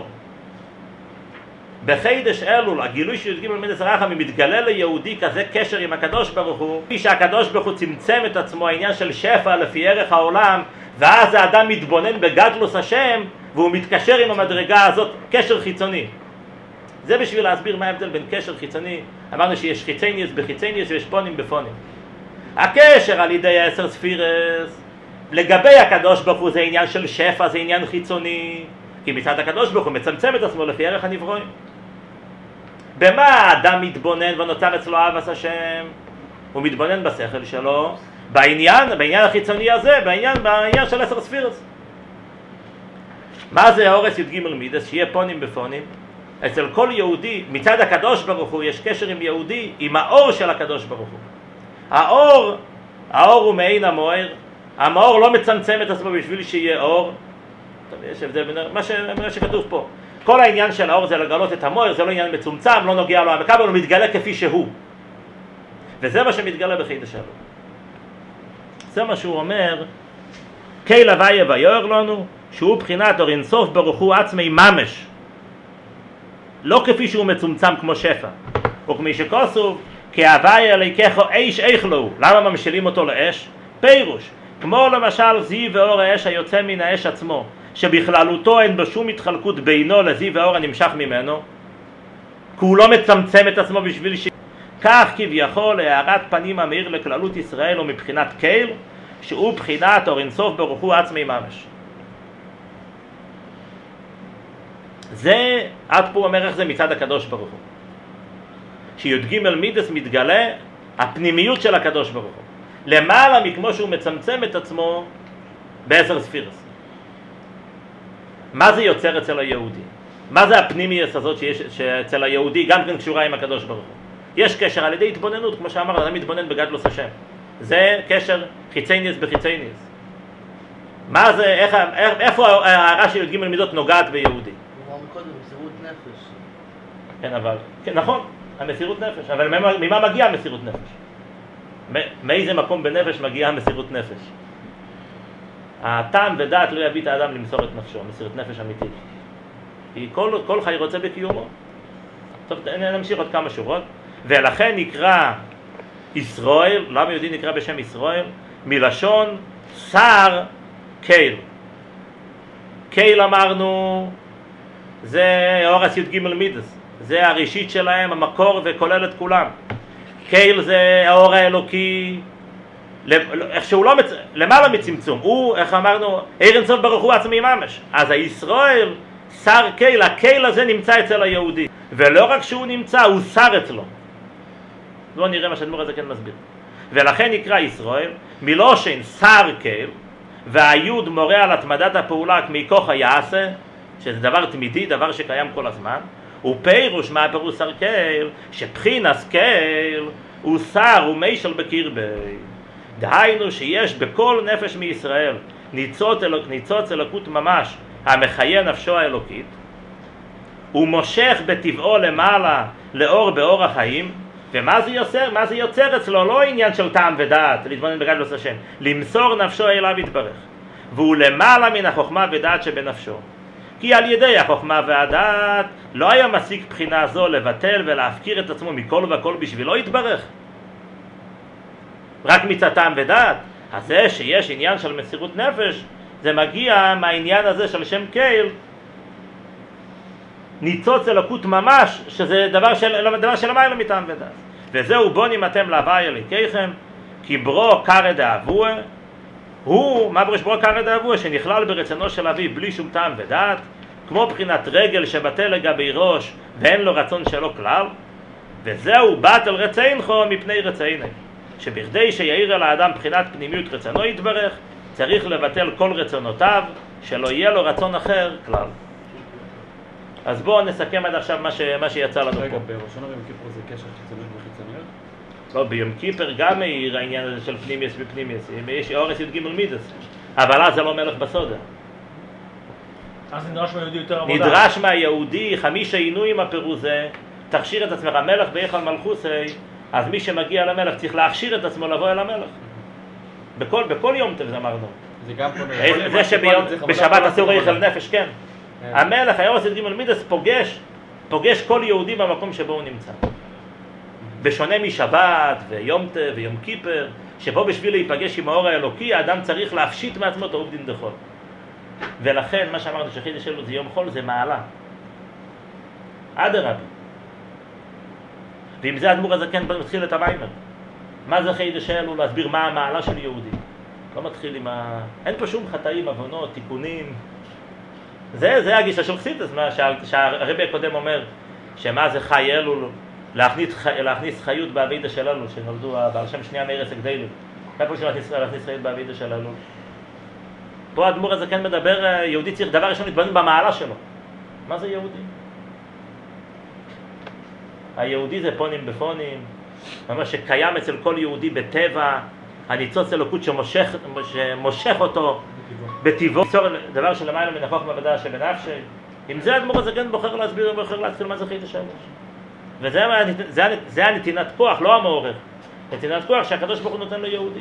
בחידש אלול, הגילוי של י"ג מידות הרחמים מתגלה ליהודי כזה קשר עם הקדוש ברוך הוא, כפי שהקדוש ברוך הוא צמצם את עצמו, העניין של שפע לפי ערך העולם, ואז האדם מתבונן בגדלוס השם, והוא מתקשר עם המדרגה הזאת, קשר חיצוני. זה בשביל להסביר מה ההבדל בין קשר חיצוני. אמרנו שיש חיצניוס בחיצניוס ויש פונים בפונים. הקשר על ידי 10 ספירס, לגבי הקדוש ברוך הוא זה עניין של שפע, זה עניין חיצוני, כי מצד הקדוש ברוך הוא מצמצם את עצמו לפי ערך הנברואים. במה האדם מתבונן ונוצר אצלו אהבת השם? הוא מתבונן בשכל שלו, בעניין החיצוני הזה, בעניין של 10 ספירס. מה זה האורס י"ג מידס? שיהיה פונים בפונים. אצל כל יהודי, מצד הקדוש ברוך הוא, יש קשר עם יהודי, עם האור של הקדוש ברוך הוא. האור הוא מעין המואר, המאור לא מצמצם את עצמו בשביל שיהיה אור. טוב, יש הבדל בין מה שכתוב פה. כל העניין של האור זה לגלות את המואר, זה לא עניין מצומצם, לא נוגע לו המקבל, הוא מתגלה כפי שהוא. וזה מה שמתגלה בחידש אלו. זה מה שהוא אומר, קהיל הוויה ויוער לנו, שהוא בחינת אור אינסוף ברוך הוא עצמי ממש. לא כפי שהוא מצומצם כמו שפע. וכמי שכוסוב, כי הוויה אליקחו איש איכלו. למה ממשילים אותו לאש? פירוש. כמו למשל זיו ואור האש היוצא מן האש עצמו, שבכללותו אין בו שום התחלקות בינו לזיו ואור הנמשך ממנו, כי הוא לא מצמצם את עצמו בשביל כך כביכול הערת פנים המאיר לכללות ישראל הוא מבחינת קהיל, שהוא בחינת אור אינסוף ברוך הוא עצמי ממש. זה, עד פה אומר איך זה מצד הקדוש ברוך הוא. שי"ג מידס מתגלה הפנימיות של הקדוש ברוך הוא. למעלה מכמו שהוא מצמצם את עצמו ב10 ספירס. מה זה יוצר אצל היהודי? מה זה הפנימיות הזאת שאצל היהודי גם כן קשורה עם הקדוש ברוך הוא? יש קשר על ידי התבוננות, כמו שאמר, אדם מתבונן בגדלוס השם. זה קשר חיצייניוס בחיצייניוס. מה זה, איפה ההערה של י"ג מידות נוגעת ביהודי? הוא אמר מקודם, מסירות נפש. כן, אבל, כן, נכון, המסירות נפש. אבל ממה מגיעה המסירות נפש? מאיזה מקום בנפש מגיעה המסירות נפש? הטעם ודעת לא יביא את האדם למסור את נפשו, מסירות נפש אמיתית. כי כל חי רוצה בקיומו. טוב, נמשיך עוד כמה שורות. ולכן נקרא ישראל, למה יהודי נקרא בשם ישראל? מלשון שר קהיל. קהיל אמרנו, זה אורס י"ג מידס, זה הראשית שלהם, המקור וכולל את כולם. קהיל זה האור האלוקי, איך שהוא לא למעלה מצמצום, הוא, איך אמרנו, עיר אינסוף ברוך הוא עצמי ממש. אז הישראל, שר קהיל, הקהיל הזה נמצא אצל היהודי, ולא רק שהוא נמצא, הוא שר אצלו. בואו נראה מה שהאדמו"ר הזה כן מסביר. ולכן נקרא ישראל מלושן שר קהיל, והיוד מורה על התמדת הפעולה מכוח היעשה, שזה דבר תמידי, דבר שקיים כל הזמן. ופירוש, מה הפירוש שר קהיל? שבחינס קהיל הוא שר ומישל בקרבי. דהיינו שיש בכל נפש מישראל ניצוץ אלוקות ממש המחיה נפשו האלוקית, הוא מושך בטבעו למעלה לאור באור החיים. ומה זה יוצר? מה זה יוצר אצלו? לא עניין של טעם ודעת, להתבונן בגדלות השם, למסור נפשו אליו יתברך, והוא למעלה מן החוכמה ודעת שבנפשו. כי על ידי החוכמה והדעת לא היה משיג בחינה זו לבטל ולהפקיר את עצמו מכל וכל בשבילו יתברך. רק מצד טעם ודעת. אז זה שיש עניין של מסירות נפש, זה מגיע מהעניין הזה של שם קהיל, ניצוץ אלוקות ממש, שזה דבר של המים מטעם ודעת. וזהו בונים אתם להווי אלוקיכם, כי ברו קרא דאבוה, הוא, מה בראש ברו קרא דאבוה? שנכלל ברצונו של אביו בלי שום טעם ודעת, כמו בחינת רגל שבטל לגבי ראש ואין לו רצון שלו כלל, וזהו בטל רצינכו מפני רציני, שבכדי שיעיר על האדם בחינת פנימיות רצונו יתברך, צריך לבטל כל רצונותיו, שלא יהיה לו רצון אחר כלל. אז בואו נסכם עד עכשיו מה שיצא לנו פה. רגע, בראשון יום כיפור זה קשר חיצוניות וחיצוניות? לא, ביום כיפר גם העיר העניין הזה של פנימיוס ופנימיוס. יש אורס י"ג מידס, אבל אז זה לא מלך בסודה. אז נדרש מהיהודי יותר עבודה. נדרש מהיהודי 5 עינויים הפירוש זה, תכשיר את עצמך, מלך בהיכל מלכוסי, אז מי שמגיע למלך צריך להכשיר את עצמו לבוא אל המלך. בכל יום זה אמרנו. זה גם זה שבשבת אסור היכל נפש, כן. המלך, האורס י"ג מידס פוגש כל יהודי במקום שבו הוא נמצא. בשונה משבת ויום טוב ויום כיפר, שבו בשביל להיפגש עם האור האלוקי, האדם צריך להפשיט מעצמו את האוב דין דחול. ולכן מה שאמרנו שחידש אלול זה יום חול, זה מעלה. אדרבה. ועם זה האדמו"ר הזקן מתחיל את המיימר. מה זה חידש אלול? להסביר מה המעלה של יהודי. לא מתחיל עם אין פה שום חטאים, עוונות, תיקונים. זה הגישה של חסידות, שהרבי הקודם אומר, שמה זה חי אלול, להכניס חיות בעבידה של אלול, שנולדו בעל שם שנייה מארץ הגדלים. מה פה להכניס חיות בעבידה של אלול? פה האדמו"ר הזה כן מדבר, יהודי צריך דבר ראשון להתבונן במעלה שלו. מה זה יהודי? היהודי זה פונים בפונים, ממש שקיים אצל כל יהודי בטבע, הניצוץ אלוקות שמושך אותו בטבעו. דבר שלמעלה מן החוכמה ודעת שבנפשי. עם זה האדמו"ר הזה כן בוחר להסביר ובוחר להתחיל מה זה חית השמש. וזה הנתינת כוח, לא המעורר. נתינת כוח שהקדוש ברוך הוא נותן לו יהודי.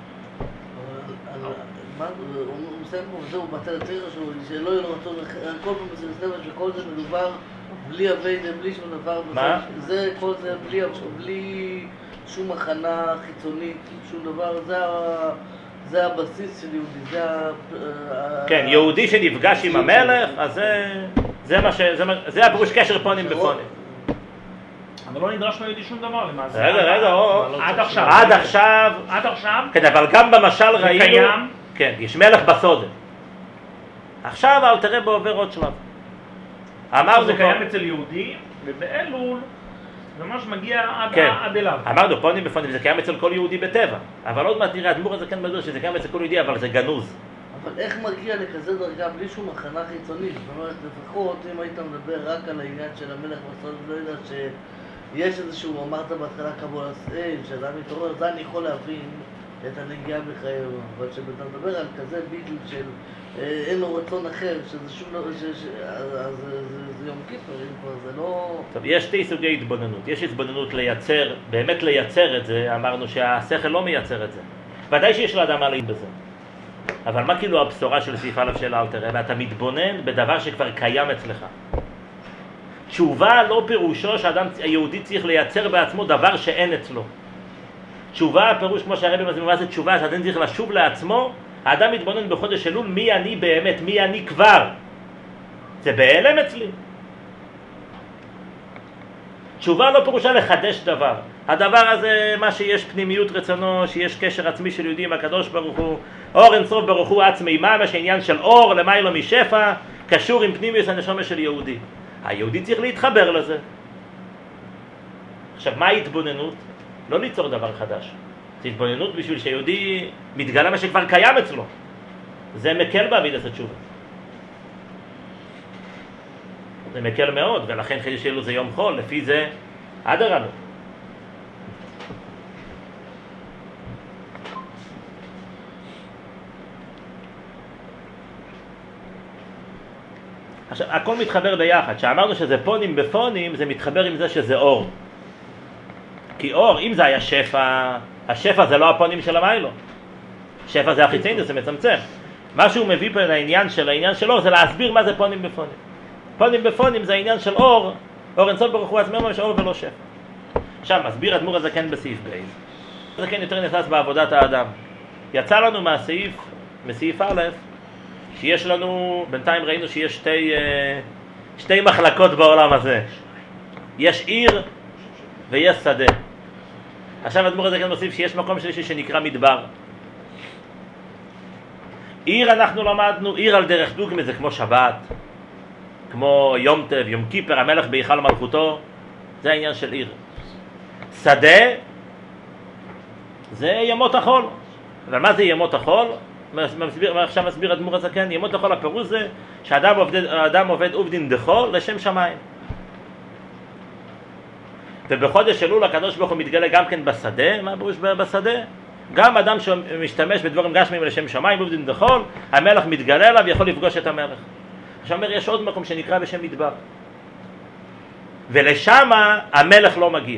הוא מסיים פה וזהו בצד הצעיר שלא יהיה לו רצון, כל פעם מסיים שכל זה מדובר בלי אביידה, בלי שום דבר. מה? זה, כל זה בלי שום הכנה חיצונית, שום דבר, זה הבסיס של יהודי, כן, יהודי שנפגש עם המלך, אז זה הפירוש קשר פונים בפונים. אבל לא נדרש מהיהודי שום דבר למעשה. רגע, עד עכשיו. כן, אבל גם במשל ראינו, כן, יש מלך בסודה. עכשיו אל תראה בו עובר עוד שלב. זה קיים אצל יהודי, ובאלול זה ממש מגיע עד אליו. אמרנו, פונים בפונים, זה קיים אצל כל יהודי בטבע. אבל עוד מעט נראה, האדמו"ר הזה כן מדבר שזה קיים אצל כל יהודי, אבל זה גנוז. אבל איך מגיע לכזה דרגה בלי שום הכנה חיצונית? זאת אומרת, לפחות אם היית מדבר רק על העניין של המלך בסוד, לא יודע שיש איזשהו, אמרת בהתחלה קבול הסעיל, שאדם מתעורר, זה אני יכול להבין את הנגיעה בחייו. אבל כשאתה מדבר על כזה ביטל של אין לו רצון אחר, שזה שום דבר, אז זה יום כיפר, זה לא... טוב, יש שתי סוגי התבוננות. יש התבוננות לייצר, באמת לייצר את זה, אמרנו שהשכל לא מייצר את זה. ודאי שיש לאדם מה להגיד בזה. אבל מה כאילו הבשורה של סעיף א' של אל תראה? ואתה מתבונן בדבר שכבר קיים אצלך. תשובה לא פירושו שאדם היהודי צריך לייצר בעצמו דבר שאין אצלו. תשובה הפירוש, כמו שהרבי מסביר, מה זה תשובה? שאדם צריך לשוב לעצמו. האדם מתבונן בחודש אלול, מי אני באמת, מי אני כבר. זה בהלם אצלי. תשובה לא פירושה לחדש דבר. הדבר הזה, מה שיש פנימיות רצונו, שיש קשר עצמי של יהודי עם הקדוש ברוך הוא, אור אינסוף ברוך הוא עצמי ממש, העניין של אור למיילו משפע, קשור עם פנימיות הנשמה של יהודי. היהודי צריך להתחבר לזה. עכשיו, מה ההתבוננות? לא ליצור דבר חדש. זה התבוננות בשביל שיהודי מתגלה מה שכבר קיים אצלו. זה מקל בעבידת התשובה. זה מקל מאוד, ולכן חידוש אלול זה יום חול, לפי זה אדרבה. עכשיו, הכל מתחבר ביחד. שאמרנו שזה פונים בפונים, זה מתחבר עם זה שזה אור. כי אור, אם זה היה שפע, השפע זה לא הפונים של המיילו. שפע זה החיציינות, זה מצמצם. מה שהוא מביא פה לעניין של אור, זה להסביר מה זה פונים בפונים. פונים בפונים זה העניין של אור, אור אינסוף ברוך הוא עצמי ממש אור ולא שפע. עכשיו, מסביר האדמו"ר הזה כן בסעיף בייז. זה כן יותר נכנס בעבודת האדם. יצא לנו מהסעיף, מסעיף א', שיש לנו, בינתיים ראינו שיש שתי מחלקות בעולם הזה. יש עיר ויש שדה. עכשיו האדמו"ר הזה כן מוסיף שיש מקום שלישי שנקרא מדבר. עיר אנחנו למדנו, עיר על דרך דוגמה זה כמו שבת, כמו יום טוב, יום כיפר, המלך בהיכל מלכותו, זה העניין של עיר. שדה זה ימות החול. אבל מה זה ימות החול? עכשיו מסביר האדמו"ר הזה כן, ימות החול הפירוש זה שאדם עובד עובדין דחול לשם שמיים. ובחודש אלול הקדוש ברוך הוא מתגלה גם כן בשדה. מה הפירוש בשדה? גם אדם שמשתמש בדברים גשמיים לשם שמיים, עובדין דחול, המלך מתגלה אליו ויכול לפגוש את המלך. עכשיו אומר, יש עוד מקום שנקרא בשם מדבר. ולשם המלך לא מגיע.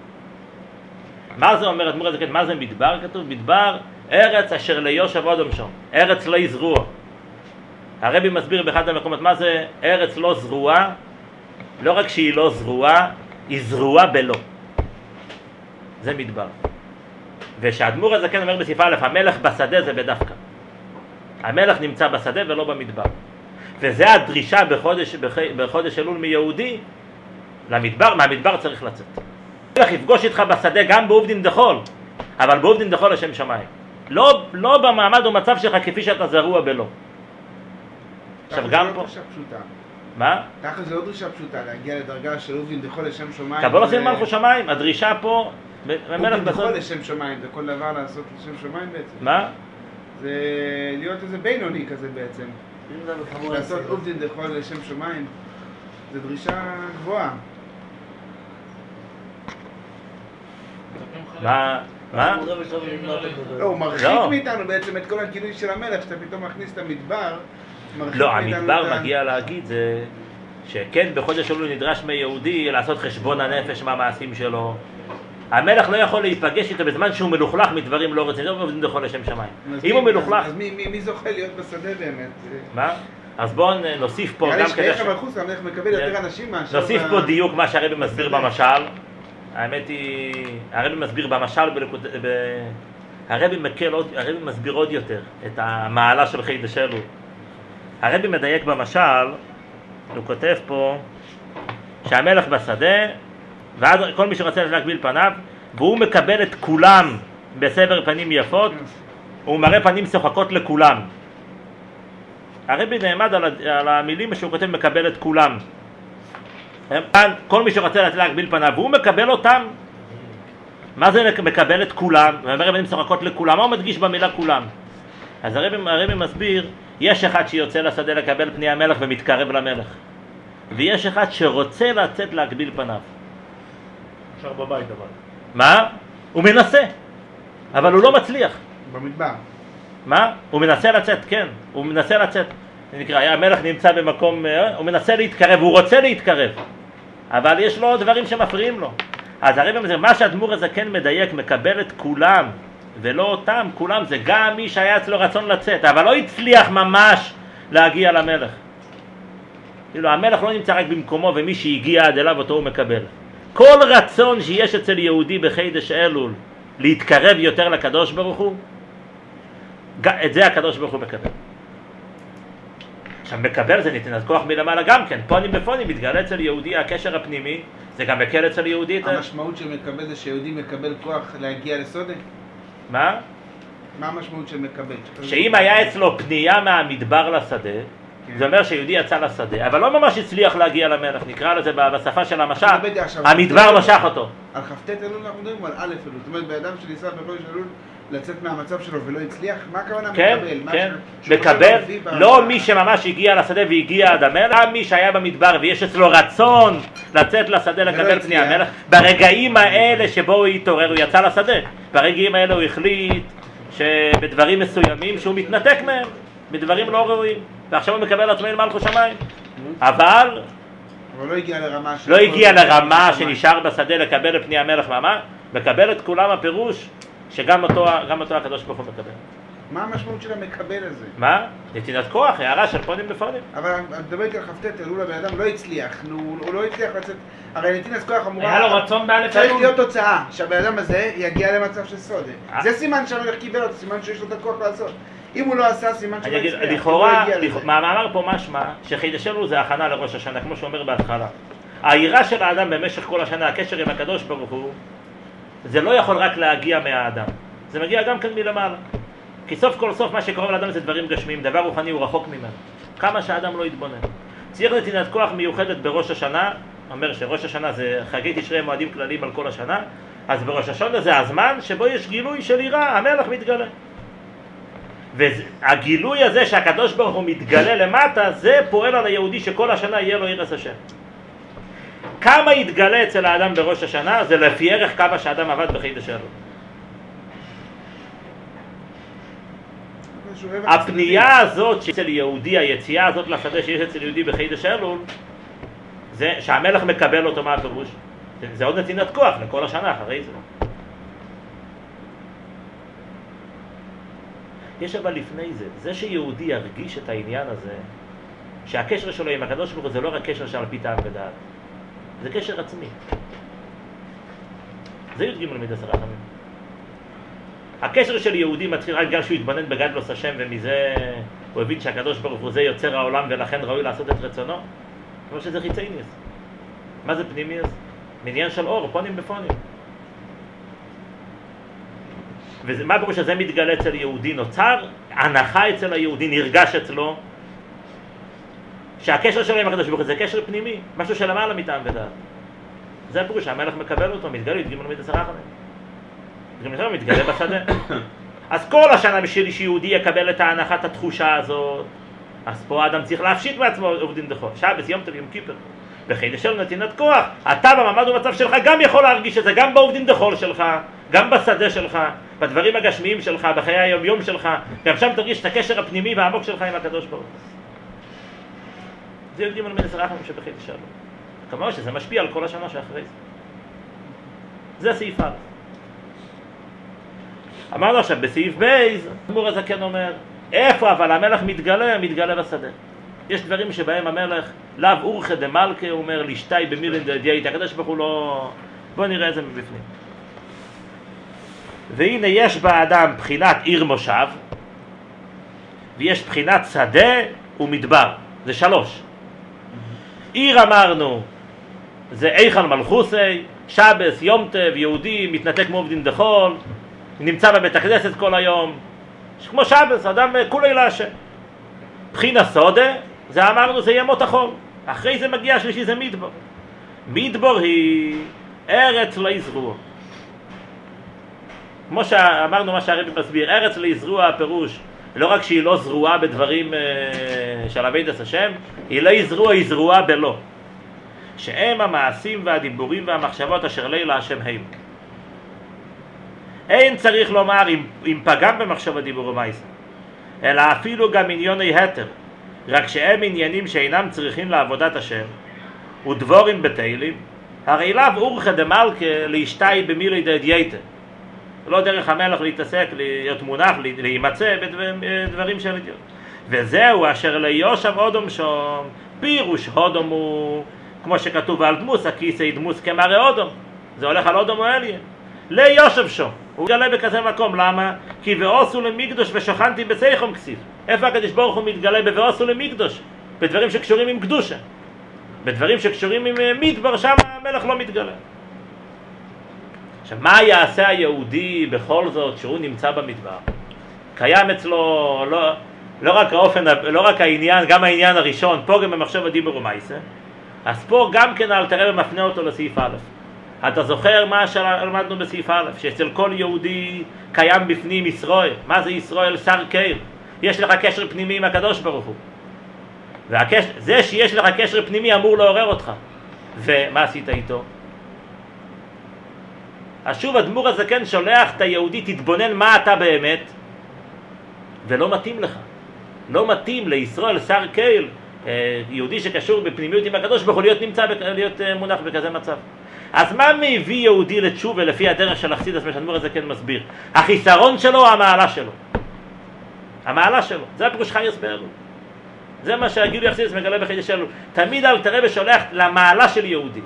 מה זה אומר, האדמו"ר הזה כן, מה זה מדבר? כתוב, מדבר, ארץ אשר ליושב אדם שם. ארץ לא יזרוע. הרבי מסביר באחד המקומות, מה זה ארץ לא זרועה? לא רק שהיא לא זרועה, היא זרועה בלא. זה מדבר. ושהאדמו"ר הזה כן אומר בסעיף א', המלך בשדה זה בדווקא. המלך נמצא בשדה ולא במדבר. וזה הדרישה בחודש אלול מיהודי למדבר, מהמדבר צריך לצאת. המלך יפגוש איתך בשדה גם בעובדין דחול, אבל בעובדין דחול לשם שמיים. לא במעמד ומצב שלך כפי שאתה זרוע בלא. עכשיו גם פה... מה? ככה זה לא דרישה פשוטה, להגיע לדרגה של עובדין דחול לשם שמיים. קבול עושים מלכו שמיים, הדרישה פה... עובדין דחול לשם שמיים, זה כל דבר לעשות לשם שמיים בעצם. מה? זה להיות איזה בינוני כזה בעצם. אם זה מחמור לעשות עובדין דחול לשם שמיים. זו דרישה גבוהה. מה? מה? לא, הוא מרחיק מאיתנו בעצם את כל הגילוי של המלך, שאתה פתאום מכניס את המדבר. לא, המדבר מגיע להגיד זה שכן בחודש אלול נדרש מיהודי לעשות חשבון הנפש מהמעשים שלו. המלך לא יכול להיפגש איתו בזמן שהוא מלוכלך מדברים לא רציניים, לא עובדים דחול לשם שמיים. אם הוא מלוכלך... אז מי זוכה להיות בשדה באמת? מה? אז בואו נוסיף פה גם כדי ש... המלך מקבל יותר אנשים מאשר... נוסיף פה דיוק מה שהרבי מסביר במשל. האמת היא, הרבי מסביר במשל, הרבי מסביר עוד יותר את המעלה של חידש אלול. הרבי מדייק במשל, הוא כותב פה שהמלך בשדה, ואז כל מי שרוצה להגביל פניו, והוא מקבל את כולם בסבר פנים יפות, הוא מראה פנים שוחקות לכולם. הרבי נעמד על המילים שהוא כותב מקבל את כולם. כל מי שרוצה להגביל פניו, והוא מקבל אותם. מה זה מקבל את כולם? הוא מראה פנים שוחקות לכולם. מה הוא מדגיש במילה כולם? אז הרבי מסביר, יש אחד שיוצא לשדה לקבל פני המלך ומתקרב למלך, ויש אחד שרוצה לצאת להגביל פניו. נשאר בבית אבל. מה? הוא מנסה, אבל הוא לא מצליח. במדבר. מה? הוא מנסה לצאת, כן. הוא מנסה לצאת. זה נקרא, המלך נמצא במקום, הוא מנסה להתקרב, הוא רוצה להתקרב. אבל יש לו דברים שמפריעים לו. אז הרב אומר, מה שהאדמו"ר הזה כן מדייק, מקבל את כולם, ולא אותם, כולם זה גם מי שהיה אצלו רצון לצאת, אבל לא הצליח ממש להגיע למלך. כאילו, המלך לא נמצא רק במקומו, ומי שהגיע עד אליו אותו הוא מקבל. כל רצון שיש אצל יהודי בחידש אלול להתקרב יותר לקדוש ברוך הוא, את זה הקדוש ברוך הוא מקבל. עכשיו מקבל זה נתינת כוח מלמעלה גם כן, פונים בפונים מתגלה אצל יהודי הקשר הפנימי, זה גם מקל אצל יהודי. המשמעות של מקבל זה שיהודי מקבל כוח להגיע לסודה? מה? מה המשמעות של מקבל? שאם היה אצלו פנייה מהמדבר לשדה, זה אומר שיהודי יצא לשדה, אבל לא ממש הצליח להגיע למלך, נקרא לזה בשפה של המשך, המדבר משך אותו. על כ"ט אלול אנחנו מדברים על א' אלול, זאת אומרת באדם שניסה בחודש אלול לצאת מהמצב שלו ולא הצליח, מה הכוונה מקבל? כן, מקבל, לא מי שממש הגיע לשדה והגיע עד המלך, מי שהיה במדבר ויש אצלו רצון לצאת לשדה לקבל פני המלך, ברגעים האלה שבו הוא התעורר הוא יצא לשדה, ברגעים האלה הוא החליט שבדברים מסוימים שהוא מתנתק מהם, בדברים לא ראויים, ועכשיו הוא מקבל עצמי למלכות שמיים, אבל לא הגיע לרמה שנשאר בשדה לקבל את פני המלך ממש, מקבל את כולם הפירוש שגם אותו הקדוש ברוך הוא מקבל. מה המשמעות של המקבל הזה? מה? נתינת כוח, הערה של פונים בפונים. אבל אני מדבר איתי על כ"ט אלול, הבן אדם לא הצליח, הוא לא הצליח לצאת, הרי נתינת כוח אמורה... היה לו רצון באלף צריך אלול. להיות תוצאה, שהבן אדם הזה יגיע למצב של סודה. זה סימן שהמלך קיבל אותו, סימן שיש לו את הכוח לעשות. אם הוא לא עשה, סימן שלא הצליח. לכאורה, מהמאמר פה משמע שחידש אלול זה הכנה לראש השנה, כמו שאומר בהתחלה. העירה של האדם במשך כל השנה, הקשר עם הקדוש ברוך הוא, זה לא יכול רק להגיע מהאדם, זה מגיע גם כן מלמעלה. כי סוף כל סוף מה שקורה לאדם זה דברים גשמיים, דבר רוחני הוא רחוק ממנו. כמה שהאדם לא יתבונן. צריך נתינת כוח מיוחדת בראש השנה, אומר שראש השנה זה חגי תשרי מועדים כלליים על כל השנה, אז בראש השנה זה הזמן שבו יש גילוי של יראה, המלך מתגלה. והגילוי הזה שהקדוש ברוך הוא מתגלה למטה, זה פועל על היהודי שכל השנה יהיה לו יראת השם. כמה יתגלה אצל האדם בראש השנה, זה לפי ערך כמה שהאדם עבד בחידש אלול. הפנייה הזאת שאצל יהודי, היציאה הזאת לשדה שיש אצל יהודי בחידש אלול, זה שהמלך מקבל אותו, מה הפירוש? זה עוד נתינת כוח לכל השנה אחרי זה. יש אבל לפני זה שיהודי ירגיש את העניין הזה, שהקשר שלו עם הקדוש ברוך הוא זה לא רק קשר שעל פי טעם ודעת, זה קשר עצמי. זה י"ג מידות הרחמים. הקשר של יהודי מתחיל רק גם שהוא יתבונן בגדלות השם, ומזה הוא הבין שהקדוש ברוך הוא זה יוצר העולם ולכן ראוי לעשות את רצונו. כמו שזה חיצייניוס. מה זה פנימיוס? מעניין של אור, פונים בפונים. ומה ברור שזה מתגלה אצל יהודי? נוצר הנחה אצל היהודי, נרגש אצלו שהקשר שלו עם הקדוש ברוך הוא זה קשר פנימי, משהו שלמעלה מטעם ודעת. זה הפירוש שהמלך מקבל אותו, מתגלה, י"ג מידות הרחמים. מתגלה בשדה. אז כל השנה בשביל שיהודי יקבל את ההנחת התחושה הזאת, אז פה האדם צריך להפשיט בעצמו עובדין דחול. שבס, יום טוב, יום כיפר. בחידש של נתינת כוח, אתה במעמד ומצב שלך גם יכול להרגיש את זה, גם בעובדין דחול שלך, גם בשדה שלך, בדברים הגשמיים שלך, בחיי היום יום שלך, גם שם תרגיש את הקשר הפנימי והעמוק שלך עם הקדוש ברוך הוא. זה יודעים על מנסר רחמים שבחידש שלו. כמובן שזה משפיע על כל השנה שאחרי זה. זה סעיף א'. אמרנו עכשיו בסעיף בייז, אדמו"ר הזקן אומר, איפה אבל המלך מתגלה בשדה. יש דברים שבהם המלך, לאו אורחא דמלכה, הוא אומר, לשתי במילין דייתא, הקדוש ברוך הוא לא... בואו נראה את זה מבפנים. והנה יש באדם בחינת עיר מושב, ויש בחינת שדה ומדבר. זה 3. עיר אמרנו, זה איכל מלכוסי, שבס, יום טוב, יהודי, מתנתק מעובדין דחול, נמצא בבית הכנסת כל היום, כמו שבס, אדם כולי להשם. בחינה סודה, זה אמרנו, זה ימות החול. אחרי זה מגיע השלישי, זה מדבור. מדבור היא ארץ לא יזרוע. כמו שאמרנו מה שהרבי מסביר, ארץ לא יזרוע הפירוש, לא רק שהיא לא זרועה בדברים של עבודת השם, היא לא יזרוע, היא זרועה בלא. שהם המעשים והדיבורים והמחשבות אשר לילה השם הם. אין צריך לומר אם פגם במחשב הדיבור ומעשה, אלא אפילו גם עניוני התר, רק שהם עניינים שאינם צריכים לעבודת השם, ודבורים בטלים, הרי לאו אורחא דמלכה להשתי במילי דייתא. לא דרך המלך להתעסק, להיות מונח, להימצא בדברים של אידיוט. וזהו אשר ליושב אודום שום, פירוש הודום הוא, כמו שכתוב על דמוס, הכיסא דמוס כמראה אודום. זה הולך על אודום או אליה. ליושב שום. הוא מתגלה בכזה מקום, למה? כי ועושו למקדוש ושוכנתי בסייחום כסיף. איפה הקדוש ברוך הוא מתגלה בוועושו למקדוש? בדברים שקשורים עם קדושה. בדברים שקשורים עם מדבר, שם המלך לא מתגלה. עכשיו, מה יעשה היהודי בכל זאת שהוא נמצא במדבר? קיים אצלו לא רק העניין, גם העניין הראשון, פה גם במחשב הדיבור ומעשה. אז פה גם כן אל תראה ומפנה אותו לסעיף א'. אתה זוכר מה שלמדנו בסעיף א', שאצל כל יהודי קיים בפנים ישראל. מה זה ישראל? שר קייל. יש לך קשר פנימי עם הקדוש ברוך הוא. זה שיש לך קשר פנימי אמור לעורר אותך. ומה עשית איתו? אז שוב אדמו"ר הזקן שולח את היהודי, תתבונן מה אתה באמת, ולא מתאים לך. לא מתאים לישראל שר קייל, יהודי שקשור בפנימיות עם הקדוש ברוך הוא, להיות מונח בכזה מצב. אז מה מביא יהודי לתשובה לפי הדרך של החסידות, מה שאדמו"ר הזקן מסביר? החיסרון שלו או המעלה שלו? המעלה שלו. זה הפירוש חייס באלול. זה מה שהגילוי החסידות מגלה בחידש אלול. תמיד אל תראה ושולח למעלה של יהודי.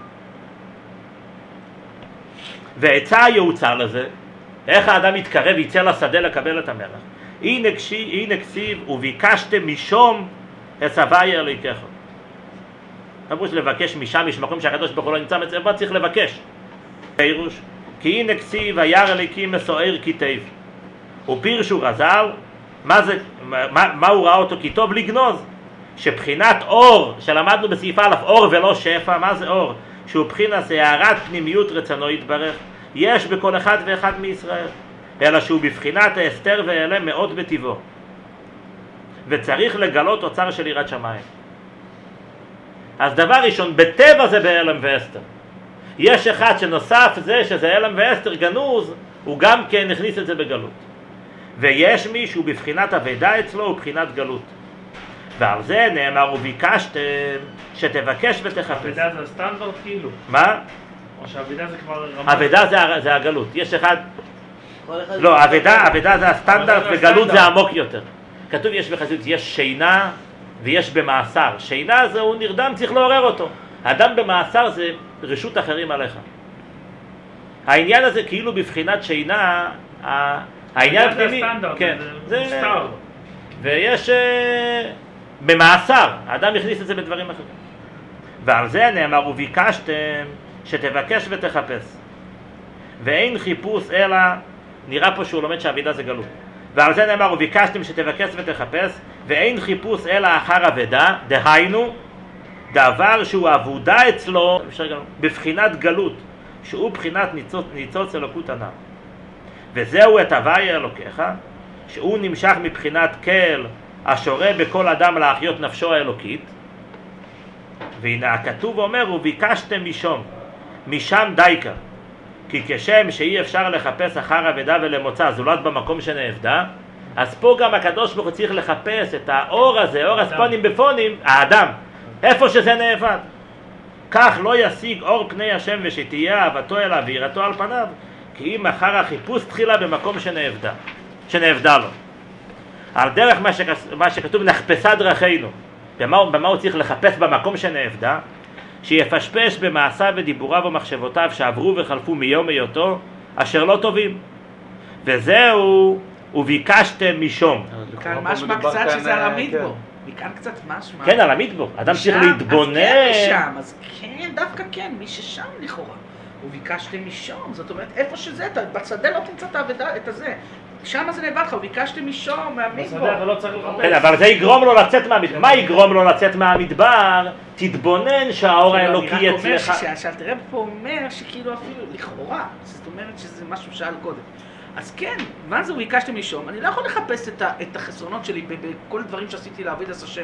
ועצה היעוצה לזה, איך האדם מתקרב ויצא לשדה לקבל את המלך. הנה כסיב וביקשתם משום הסבייה אלוהיכם. הפירוש לבקש משם, יש מקום שהקדוש ברוך הוא לא נמצא, מה צריך לבקש? פירוש, כי הנה כסיב הירא אלוהיקים מסוער כתיב. ופירשו רז"ל, מה הוא ראה אותו כטוב? לגנוז. שבחינת אור, שלמדנו בסעיף א', אור ולא שפע, מה זה אור? שהוא בחינת הערת פנימיות רצונו יתברך, יש בכל אחד ואחד מישראל, אלא שהוא בבחינת ההסתר והעלם מאוד בטבעו, וצריך לגלות אוצר של יראת שמיים. אז דבר ראשון, בטבע זה בהעלם והסתר. יש אחד שנוסף זה שזה העלם והסתר גנוז, הוא גם כן הכניס את זה בגלות. ויש מישהו בבחינת אבדה אצלו ובבחינת גלות. ועל זה נאמר וביקשתם שתבקש ותחפש. אבדה זה הסטנדרט כאילו? מה? או שאבדה זה כבר רמה? אבדה זה הגלות. יש אחד... לא, אבדה זה הסטנדרט וגלות זה עמוק יותר. כתוב יש בחסידות, יש שינה ויש במאסר. שינה זה הוא נרדם, צריך לעורר אותו. אדם במאסר זה רשות אחרים עליך. העניין הזה כאילו בבחינת שינה, העניין הפנימי... כן, זה סטאר. ויש... במאסר, האדם הכניס את זה בדברים אחרים. ועל זה נאמר וביקשתם שתבקש ותחפש. ואין חיפוש אלא, נראה פה שהוא לומד שהאבדה זה גלות. ועל זה נאמר וביקשתם שתבקש ותחפש, ואין חיפוש אלא אחר אבדה, דהיינו, דבר שהוא עבודה אצלו, בבחינת גלות, שהוא בחינת ניצוץ אלוקות ענן. וזהו את הוויה אלוקיך, שהוא נמשך מבחינת כל השורה בכל אדם להחיות נפשו האלוקית. והנה הכתוב אומר, וביקשתם משם דייקה, כי כשם שאי אפשר לחפש אחר אבדה ולמוצא זולת במקום שנאבדה, אז פה גם הקדוש ברוך הוא צריך לחפש את האור הזה, אור הספונים בפונים, האדם, איפה שזה נאבד. כך לא ישיג אור פני השם ושתהיה אהבתו אליו ויראתו על פניו, כי אם אחר החיפוש תחילה במקום שנאבדה לו. על דרך מה שכתוב נחפשה דרכינו, במה הוא צריך לחפש במקום שנאבדה? שיפשפש במעשיו ודיבוריו ומחשבותיו שעברו וחלפו מיום היותו אשר לא טובים. וזהו וביקשתם משום. כאן משמע קצת שזה על המדבור. מכאן קצת משמע. כן, על המדבור. אדם צריך להתבונן. אז כן, דווקא כן, מי ששם לכאורה. וביקשתם משום, זאת אומרת, איפה שזה, בצדה לא תמצא את הזה. שם זה נאבד לך, וביקשתם משום מהמדבור. בשדה לא צריך לחפש. כן, אבל זה יגרום לו לצאת מהמדבר. מה יגרום לו לצאת מהמדבר? תתבונן שהאור האלוקי אצלך. תראה פה אומר שכאילו אפילו לכאורה, זאת אומרת שזה משהו שאל קודם. אז כן, מה זה וביקשתם משום? אני לא יכול לחפש את החסרונות שלי בכל דברים שעשיתי לעבוד את השם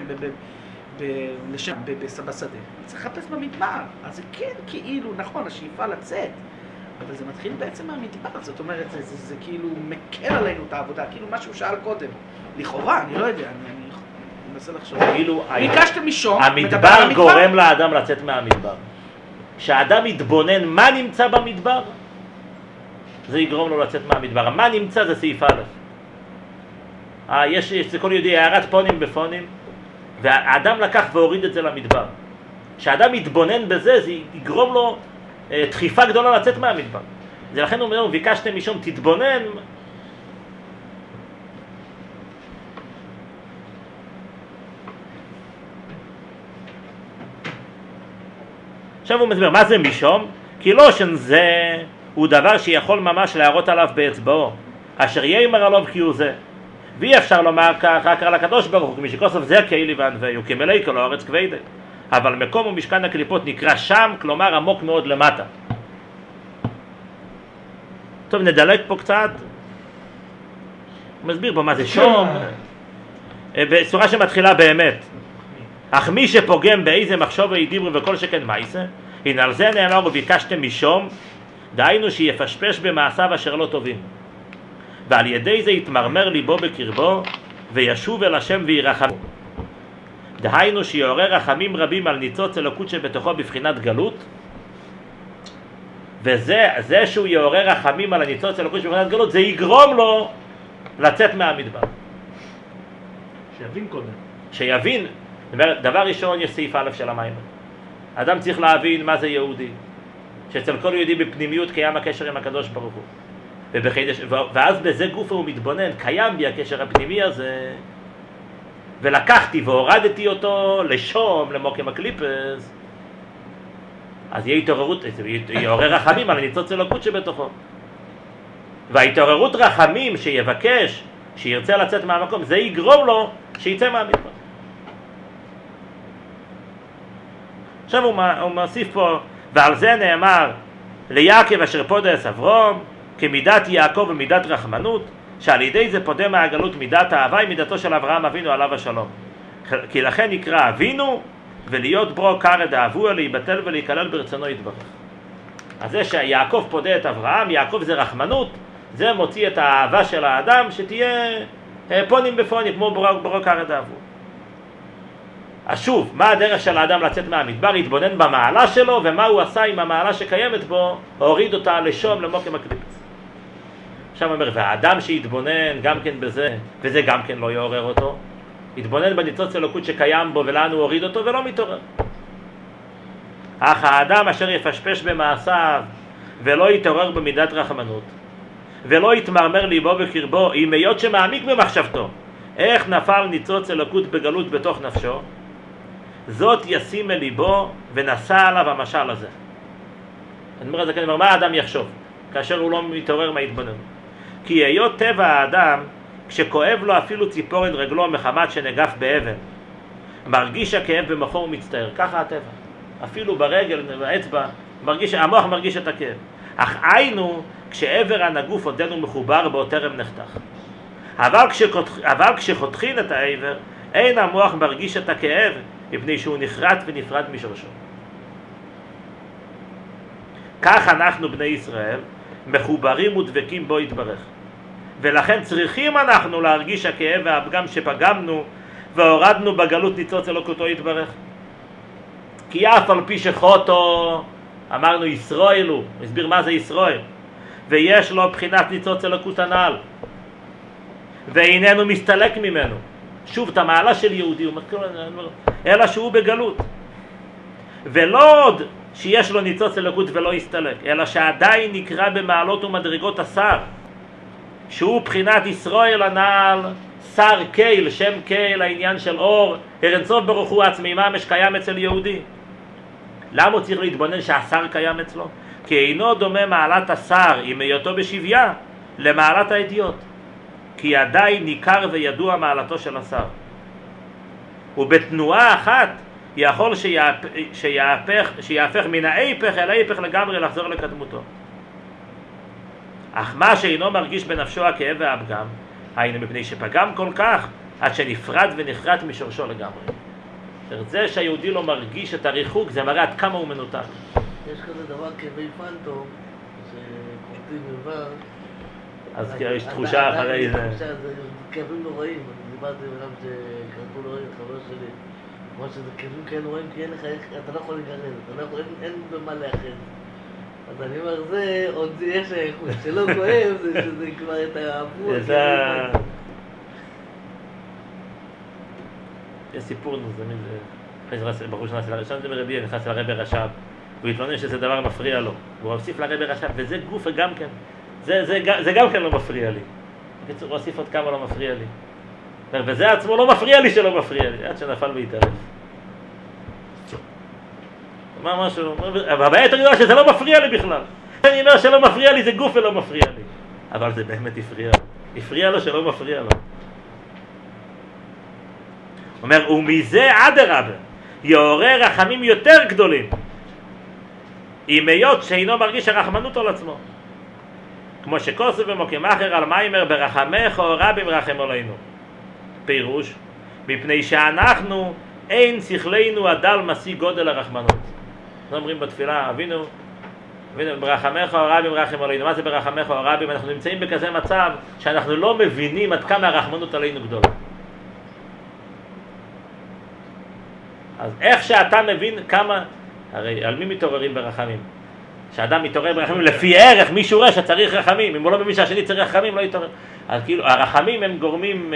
בשדה. צריך לחפש במדבר. אז זה כן כאילו, נכון, השאיפה לצאת. אבל זה מתחיל בעצם מהמדבר, זאת אומרת, זה כאילו מקל עלינו את העבודה, כאילו משהו שאל קודם. לכאורה, אני לא יודע, אני מנסה לחשוב. ביקשתם משום, המדבר גורם לאדם לצאת מהמדבר. כשאדם יתבונן מה נמצא במדבר, זה יגרום לו לצאת מהמדבר. מה נמצא זה סעיף א'. יש לכל יהודי הערת פונים בפונים, והאדם לקח והוריד את זה למדבר. כשאדם יתבונן בזה, זה יגרום לו דחיפה גדולה לצאת מהמדבר. זה לכן הוא אומר, ביקשתם משום, תתבונן. עכשיו הוא מסביר, מה זה משום? כי לא שזה הוא דבר שיכול ממש להראות עליו באצבעו, אשר יאמר עליו כי הוא זה. ואי אפשר לומר כך רק על הקדוש ברוך הוא, כמי שכוסף זה כאלי וענווה, וכמלא כל הארץ כבדי. אבל מקום ומשכן הקליפות נקרא שם, כלומר עמוק מאוד למטה. טוב, נדלק פה קצת. הוא מסביר פה מה זה שום, בצורה שמתחילה באמת. אך מי שפוגם באיזה מחשוב וידיברו וכל שכן מייסה, הנה על זה נאמר וביקשתם משום, דהיינו שיפשפש במעשיו אשר לא טובים. ועל ידי זה יתמרמר ליבו בקרבו, וישוב אל השם וירחם. דהיינו שיעורר רחמים רבים על ניצוץ אלוקות שבתוכו בבחינת גלות, וזה שהוא יעורר רחמים על הניצוץ אלוקות שבבחינת גלות, זה יגרום לו לצאת מהמדבר. שיבין קודם. שיבין. דבר ראשון יש סעיף א' של המים. אדם צריך להבין מה זה יהודי. שאצל כל יהודי בפנימיות קיים הקשר עם הקדוש ברוך הוא. ואז בזה גוף הוא מתבונן, קיים בי הקשר הפנימי הזה, ולקחתי והורדתי אותו לשום, למוקם הקליפס, אז יהיה התעוררות, יעורר רחמים על הניצוץ אלוקות שבתוכו. וההתעוררות רחמים שיבקש, שירצה לצאת מהמקום, זה יגרום לו שיצא מהמדבר. עכשיו הוא מוסיף פה, ועל זה נאמר ליעקב אשר פודס אברום, כמידת יעקב ומידת רחמנות, שעל ידי זה פודה מהגלות מידת האהבה היא מידתו של אברהם אבינו עליו השלום. כי לכן נקרא אבינו, ולהיות ברו קרא דאבוה, להיבטל ולהיכלל ברצונו יתברך. אז זה שיעקב פודה את אברהם, יעקב זה רחמנות, זה מוציא את האהבה של האדם שתהיה פונים בפונים, כמו ברו קרא דאבוה. אז שוב, מה הדרך של האדם לצאת מהמדבר? יתבונן במעלה שלו, ומה הוא עשה עם המעלה שקיימת בו, הוריד אותה לשום למוקם הקליפס. עכשיו אומר, והאדם שיתבונן גם כן בזה, וזה גם כן לא יעורר אותו, יתבונן בניצוץ אלוקות שקיים בו, ולאן הוא הוריד אותו ולא מתעורר. אך האדם אשר יפשפש במעשיו, ולא יתעורר במידת רחמנות, ולא יתמרמר ליבו בקרבו, עם היות שמעמיק במחשבתו, איך נפל ניצוץ אלוקות בגלות בתוך נפשו, זאת ישים אל ליבו ונשא עליו המשל הזה. אני אומר את זה כאן, מה האדם יחשוב כאשר הוא לא מתעורר מההתבוננות? כי היות טבע האדם, כשכואב לו אפילו ציפורן רגלו מחמת שנגף באבן, מרגיש הכאב במוחו ומצטער. ככה הטבע, אפילו ברגל, באצבע, המוח מרגיש את הכאב. אך היינו, כשעבר הנגוף עודנו מחובר בו טרם נחתך. אבל כשחותכין את העבר, אין המוח מרגיש את הכאב, מפני שהוא נחרט ונפרד משורשו. כך אנחנו בני ישראל מחוברים ודבקים בו יתברך, ולכן צריכים אנחנו להרגיש הכאב והפגם שפגמנו והורדנו בגלות ניצוץ אלוקותו יתברך. כי אף על פי שחוטו, אמרנו ישראל הוא, הסביר מה זה ישראל, ויש לו בחינת ניצוץ אלוקות הנעל, ואיננו מסתלק ממנו. שוב, את המעלה של יהודי, הוא אלא שהוא בגלות, ולא עוד שיש לו ניצוץ אלוקות ולא יסתלק, אלא שעדיין נקרא במעלות ומדרגות השר, שהוא בחינת ישראל הנעל, שר קייל, שם קייל, העניין של אור, הרנסוף ברוך הוא עצמי ממש קיים אצל יהודי. למה הוא צריך להתבונן שהשר קיים אצלו? כי אינו דומה מעלת השר עם היותו בשוויה למעלת האדיוט, כי עדיין ניכר וידוע מעלתו של השר, ובתנועה אחת יכול שיהפך מן ההיפך אל ההיפך לגמרי, לחזור לקדמותו. אך מה שאינו מרגיש בנפשו הכאב והפגם, היינו מפני שפגם כל כך עד שנפרד ונחרט משורשו לגמרי. זה שהיהודי לא מרגיש את הריחוק, זה מראה עד כמה הוא מנותק. יש כזה דבר כאבי פנטום, שקורטים איבר. אז יש תחושה אחרי זה. כאבים נוראים, דיברתי עם אדם שקראתו לו חבר שלי. כמו שזה כאבים כאלה נוראים, כי אתה לא יכול לגרד, אין במה לאחד. אז אני אומר, זה עוד יש איכות, שלא כואב, זה שזה כבר את העבור. יש סיפור נוזמין, בחור שנעשה לרשם, זה ברבי, נכנס לרבי רשב, הוא התלונן שזה דבר מפריע לו, הוא הוסיף לרבי רשב, וזה גוף גם כן, זה גם כן לא מפריע לי. בקיצור, הוא הוסיף עוד כמה לא מפריע לי. וזה עצמו לא מפריע לי שלא מפריע לי, עד שנפל והתערף. מה משהו, אבל הבעיה יותר גדולה שזה לא מפריע לי בכלל. אני אומר שלא מפריע לי, זה גוף ולא מפריע לי. אבל זה באמת הפריע לו שלא מפריע לו. אומר, ומזה אדרבה יעורר רחמים יותר גדולים, עם היות שאינו מרגיש הרחמנות על עצמו, כמו שכוסף במוקם אחר על מיימר ברחמך או רבים רחם עלינו. פירוש, מפני שאנחנו אין שכלנו הדל משיא גודל הרחמנות. אנחנו אומרים בתפילה, אבינו ברחמך או רבים רחם עלינו. מה זה ברחמך או רבים? אנחנו נמצאים בכזה מצב שאנחנו לא מבינים עד כמה הרחמנות עלינו גדולה. אז איך שאתה מבין כמה, הרי על מי מתעוררים ברחמים? שאדם מתעורר ברחמים לפי ערך, מישהו רואה שצריך רחמים, אם הוא לא מבין שהשני צריך רחמים, לא יתעורר. אז כאילו, הרחמים הם גורמים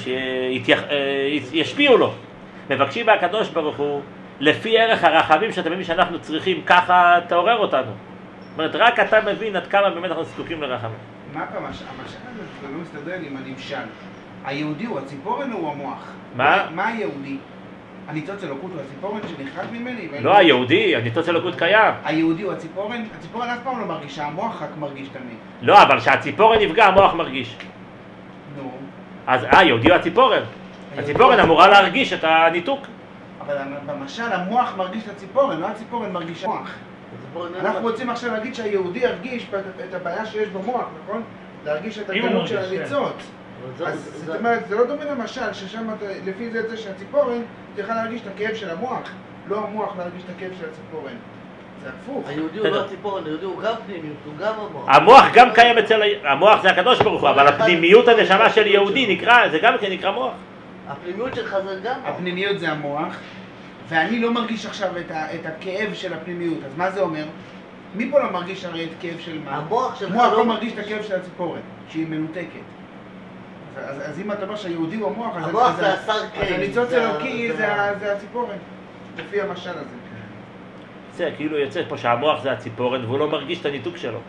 שישפיעו לו. מבקשים מהקדוש ברוך הוא, לפי ערך הרחמים שאתה מבין שאנחנו צריכים, ככה תעורר אותנו. זאת אומרת, רק אתה מבין עד כמה באמת אנחנו זקוקים לרחמים. מה פעם, המשל הזה לא מסתדר עם הנמשל. היהודי הוא הציפורן או הוא המוח? מה? מה היהודי? הניצוץ אלוקות הוא הציפורן שנחרט ממני? לא היהודי, הניצוץ אלוקות קיים. היהודי הוא הציפורן? הציפורן אף פעם לא מרגישה, המוח רק מרגיש תמיד. לא, אבל כשהציפורן נפגע, המוח מרגיש. נו. אז היהודי הוא הציפורן. הציפורן אמורה להרגיש את הניתוק. אבל במשל המוח מרגיש את הציפורן, לא הציפורן מרגיש את המוח. אנחנו רוצים עכשיו להגיד שהיהודי ירגיש את הבעיה שיש במוח, נכון? להרגיש את הגלות של הניצוץ. אז זאת אומרת, זה לא דומה למשל, ששם לפי זה שהציפורן תוכל להרגיש את הכאב של המוח, לא המוח להרגיש את הכאב של הציפורן. זה הפוך. היהודי הוא לא הציפורן, היהודי הוא גם פנימיות, הוא גם המוח. המוח גם קיים אצל, המוח זה הקדוש ברוך הוא, אבל הפנימיות הנשמה של יהודי נקרא, זה גם כן נקרא מוח. הפנימיות שלך זה גם מוח. הפנימיות זה המוח, ואני לא מרגיש עכשיו את הכאב של הפנימיות, אז מה זה אומר? מי פה לא מרגיש הרי את כאב של מה? המוח שלך לא מרגיש את הכאב של הציפורן, שהיא מנותקת. אז אם אתה אומר שהיהודי הוא המוח, אז הניצוץ אלוקי זה הציפורן, לפי המשל הזה. זה כאילו יוצא פה שהמוח זה הציפורן והוא לא מרגיש את הניתוק שלו.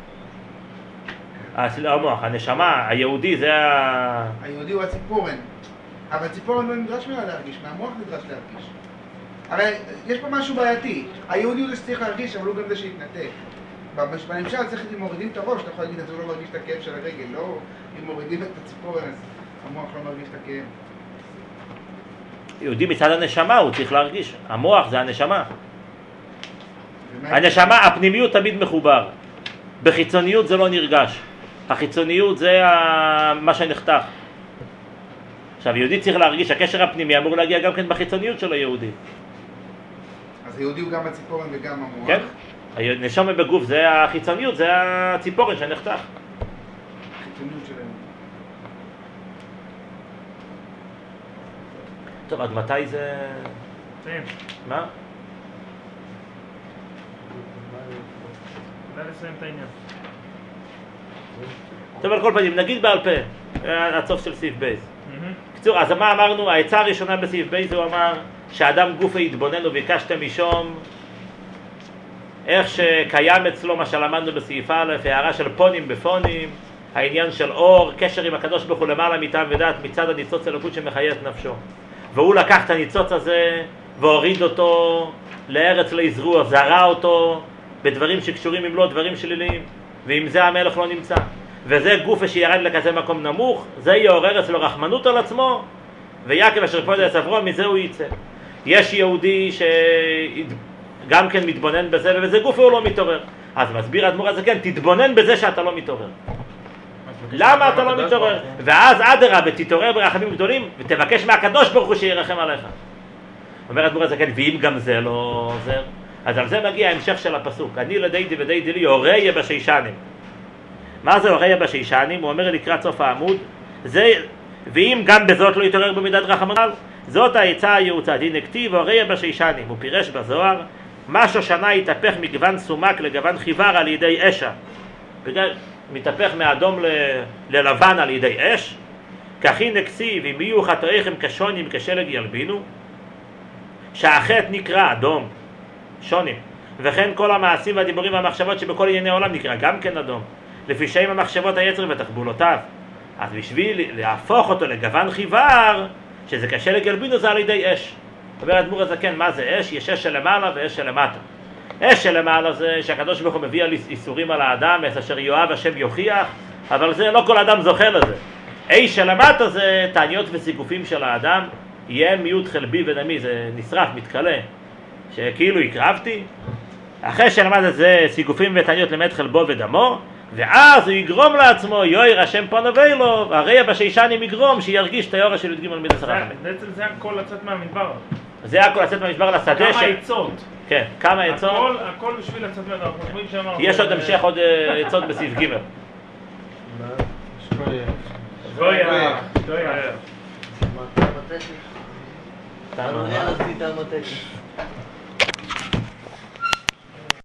המוח, הנשמה, היהודי זה היהודי הוא הציפורן, אבל הציפורן לא נדרש ממנו להרגיש, מהמוח נדרש להרגיש. הרי יש פה משהו בעייתי, היהודי הוא זה שצריך להרגיש, אבל הוא גם זה שהתנתק. בנמשל צריך אם מורידים את הראש, אתה יכול להגיד, אז הוא לא מרגיש את הכאב של הרגל, לא אם מורידים את הציפורן, אז המוח לא מרגיש את הכאב. יהודי מצד הנשמה הוא צריך להרגיש, המוח זה הנשמה. הנשמה, הפנימיות תמיד מחובר, בחיצוניות זה לא נרגש, החיצוניות זה מה שנחתך, עכשיו, יהודי צריך להרגיש, הקשר הפנימי אמור להגיע גם כן בחיצוניות של היהודי. אז היהודי הוא גם הציפורן וגם המוח? כן. נשמה בגוף זה החיצוניות, זה הציפורן שנחתך. החיצוניות שלהם. טוב, עד מתי זה... מה? אולי לסיים את העניין. טוב, על כל פנים, נגיד בעל פה, הצוף של סעיף בייס. קצור, אז מה אמרנו? העצה הראשונה בסעיף בייס הוא אמר שהאדם גופה יתבונן וביקשתם משום איך שקיים אצלו מה שלמדנו בסעיף א', הערה של פונים בפונים, העניין של אור, קשר עם הקדוש ברוך הוא למעלה מטעם ודעת מצד הניצוץ אלוקות שמחיה את נפשו. והוא לקח את הניצוץ הזה והוריד אותו לארץ ליזרוע, זרה אותו בדברים שקשורים עם לא דברים שליליים, ועם זה המלך לא נמצא. וזה גופה שירד לכזה מקום נמוך, זה יעורר אצלו רחמנות על עצמו, ויעקב אשר כבוד יסברו, מזה הוא יצא. יש יהודי שגם כן מתבונן בזה, ובזה גופה הוא לא מתעורר. אז מסביר האדמו"ר הזה, כן, תתבונן בזה שאתה לא מתעורר. למה אתה לא מתעורר? ואז אדרבה תתעורר ברחמים גדולים, ותבקש מהקדוש ברוך הוא שירחם עליך. אומר האדמו"ר הזה, כן, ואם גם זה לא עוזר, אז על זה מגיע ההמשך של הפסוק, אני לדיידי ודיידי לי, הוריה בשישנים. מה זה הוריה בשישנים? הוא אומר לקראת סוף העמוד, זה, ואם גם בזאת לא יתעורר במידת רחמנל, זאת העצה הייעוצת, הנה כתיב הוריה בשישנים, הוא פירש בזוהר, מה שושנה יתהפך מגוון סומק לגוון חיוור על ידי אשה, מתהפך מאדום ללבן על ידי אש, כך הנה כתיב, אם יהיו חטאיכם כשונים כשלג ילבינו, שהחטא נקרא אדום, שונים, וכן כל המעשים והדיבורים והמחשבות שבכל ענייני העולם נקרא גם כן אדום, לפי שם המחשבות היצר ותחבולותיו. אז בשביל להפוך אותו לגוון חיוור, שזה כשלג ילבינו, זה על ידי אש. אומר האדמו"ר הזה, כן, מה זה אש? יש אש שלמעלה ואש שלמטה. אש שלמעלה זה שהקדוש ברוך הוא מביא על איסורים על האדם, אשר יואב השם יוכיח, אבל זה לא כל אדם זוכה לזה. אש שלמטה זה תעניות וסיגופים של האדם, יהיה מיעוט חלבי ודמי, זה נשרף, מתקלה, שכאילו הקרבתי. אחרי שלמטה זה סיגופים ותעניות למד חלבו ודמו, ואז הוא יגרום לעצמו, יויר השם פונו ואילו, הרי בשישנים יגרום שירגיש את היורש של י"ג מידס הרחמים. בעצם זה הכל לצאת מהמדבר. זה הכל לצאת מהמדבר לשדה. כמה עצות. כן, כמה עצות. הכל בשביל לצאת מהמדבר. יש עוד המשך, עוד עצות בסעיף ג'. שגויה. מתמטי.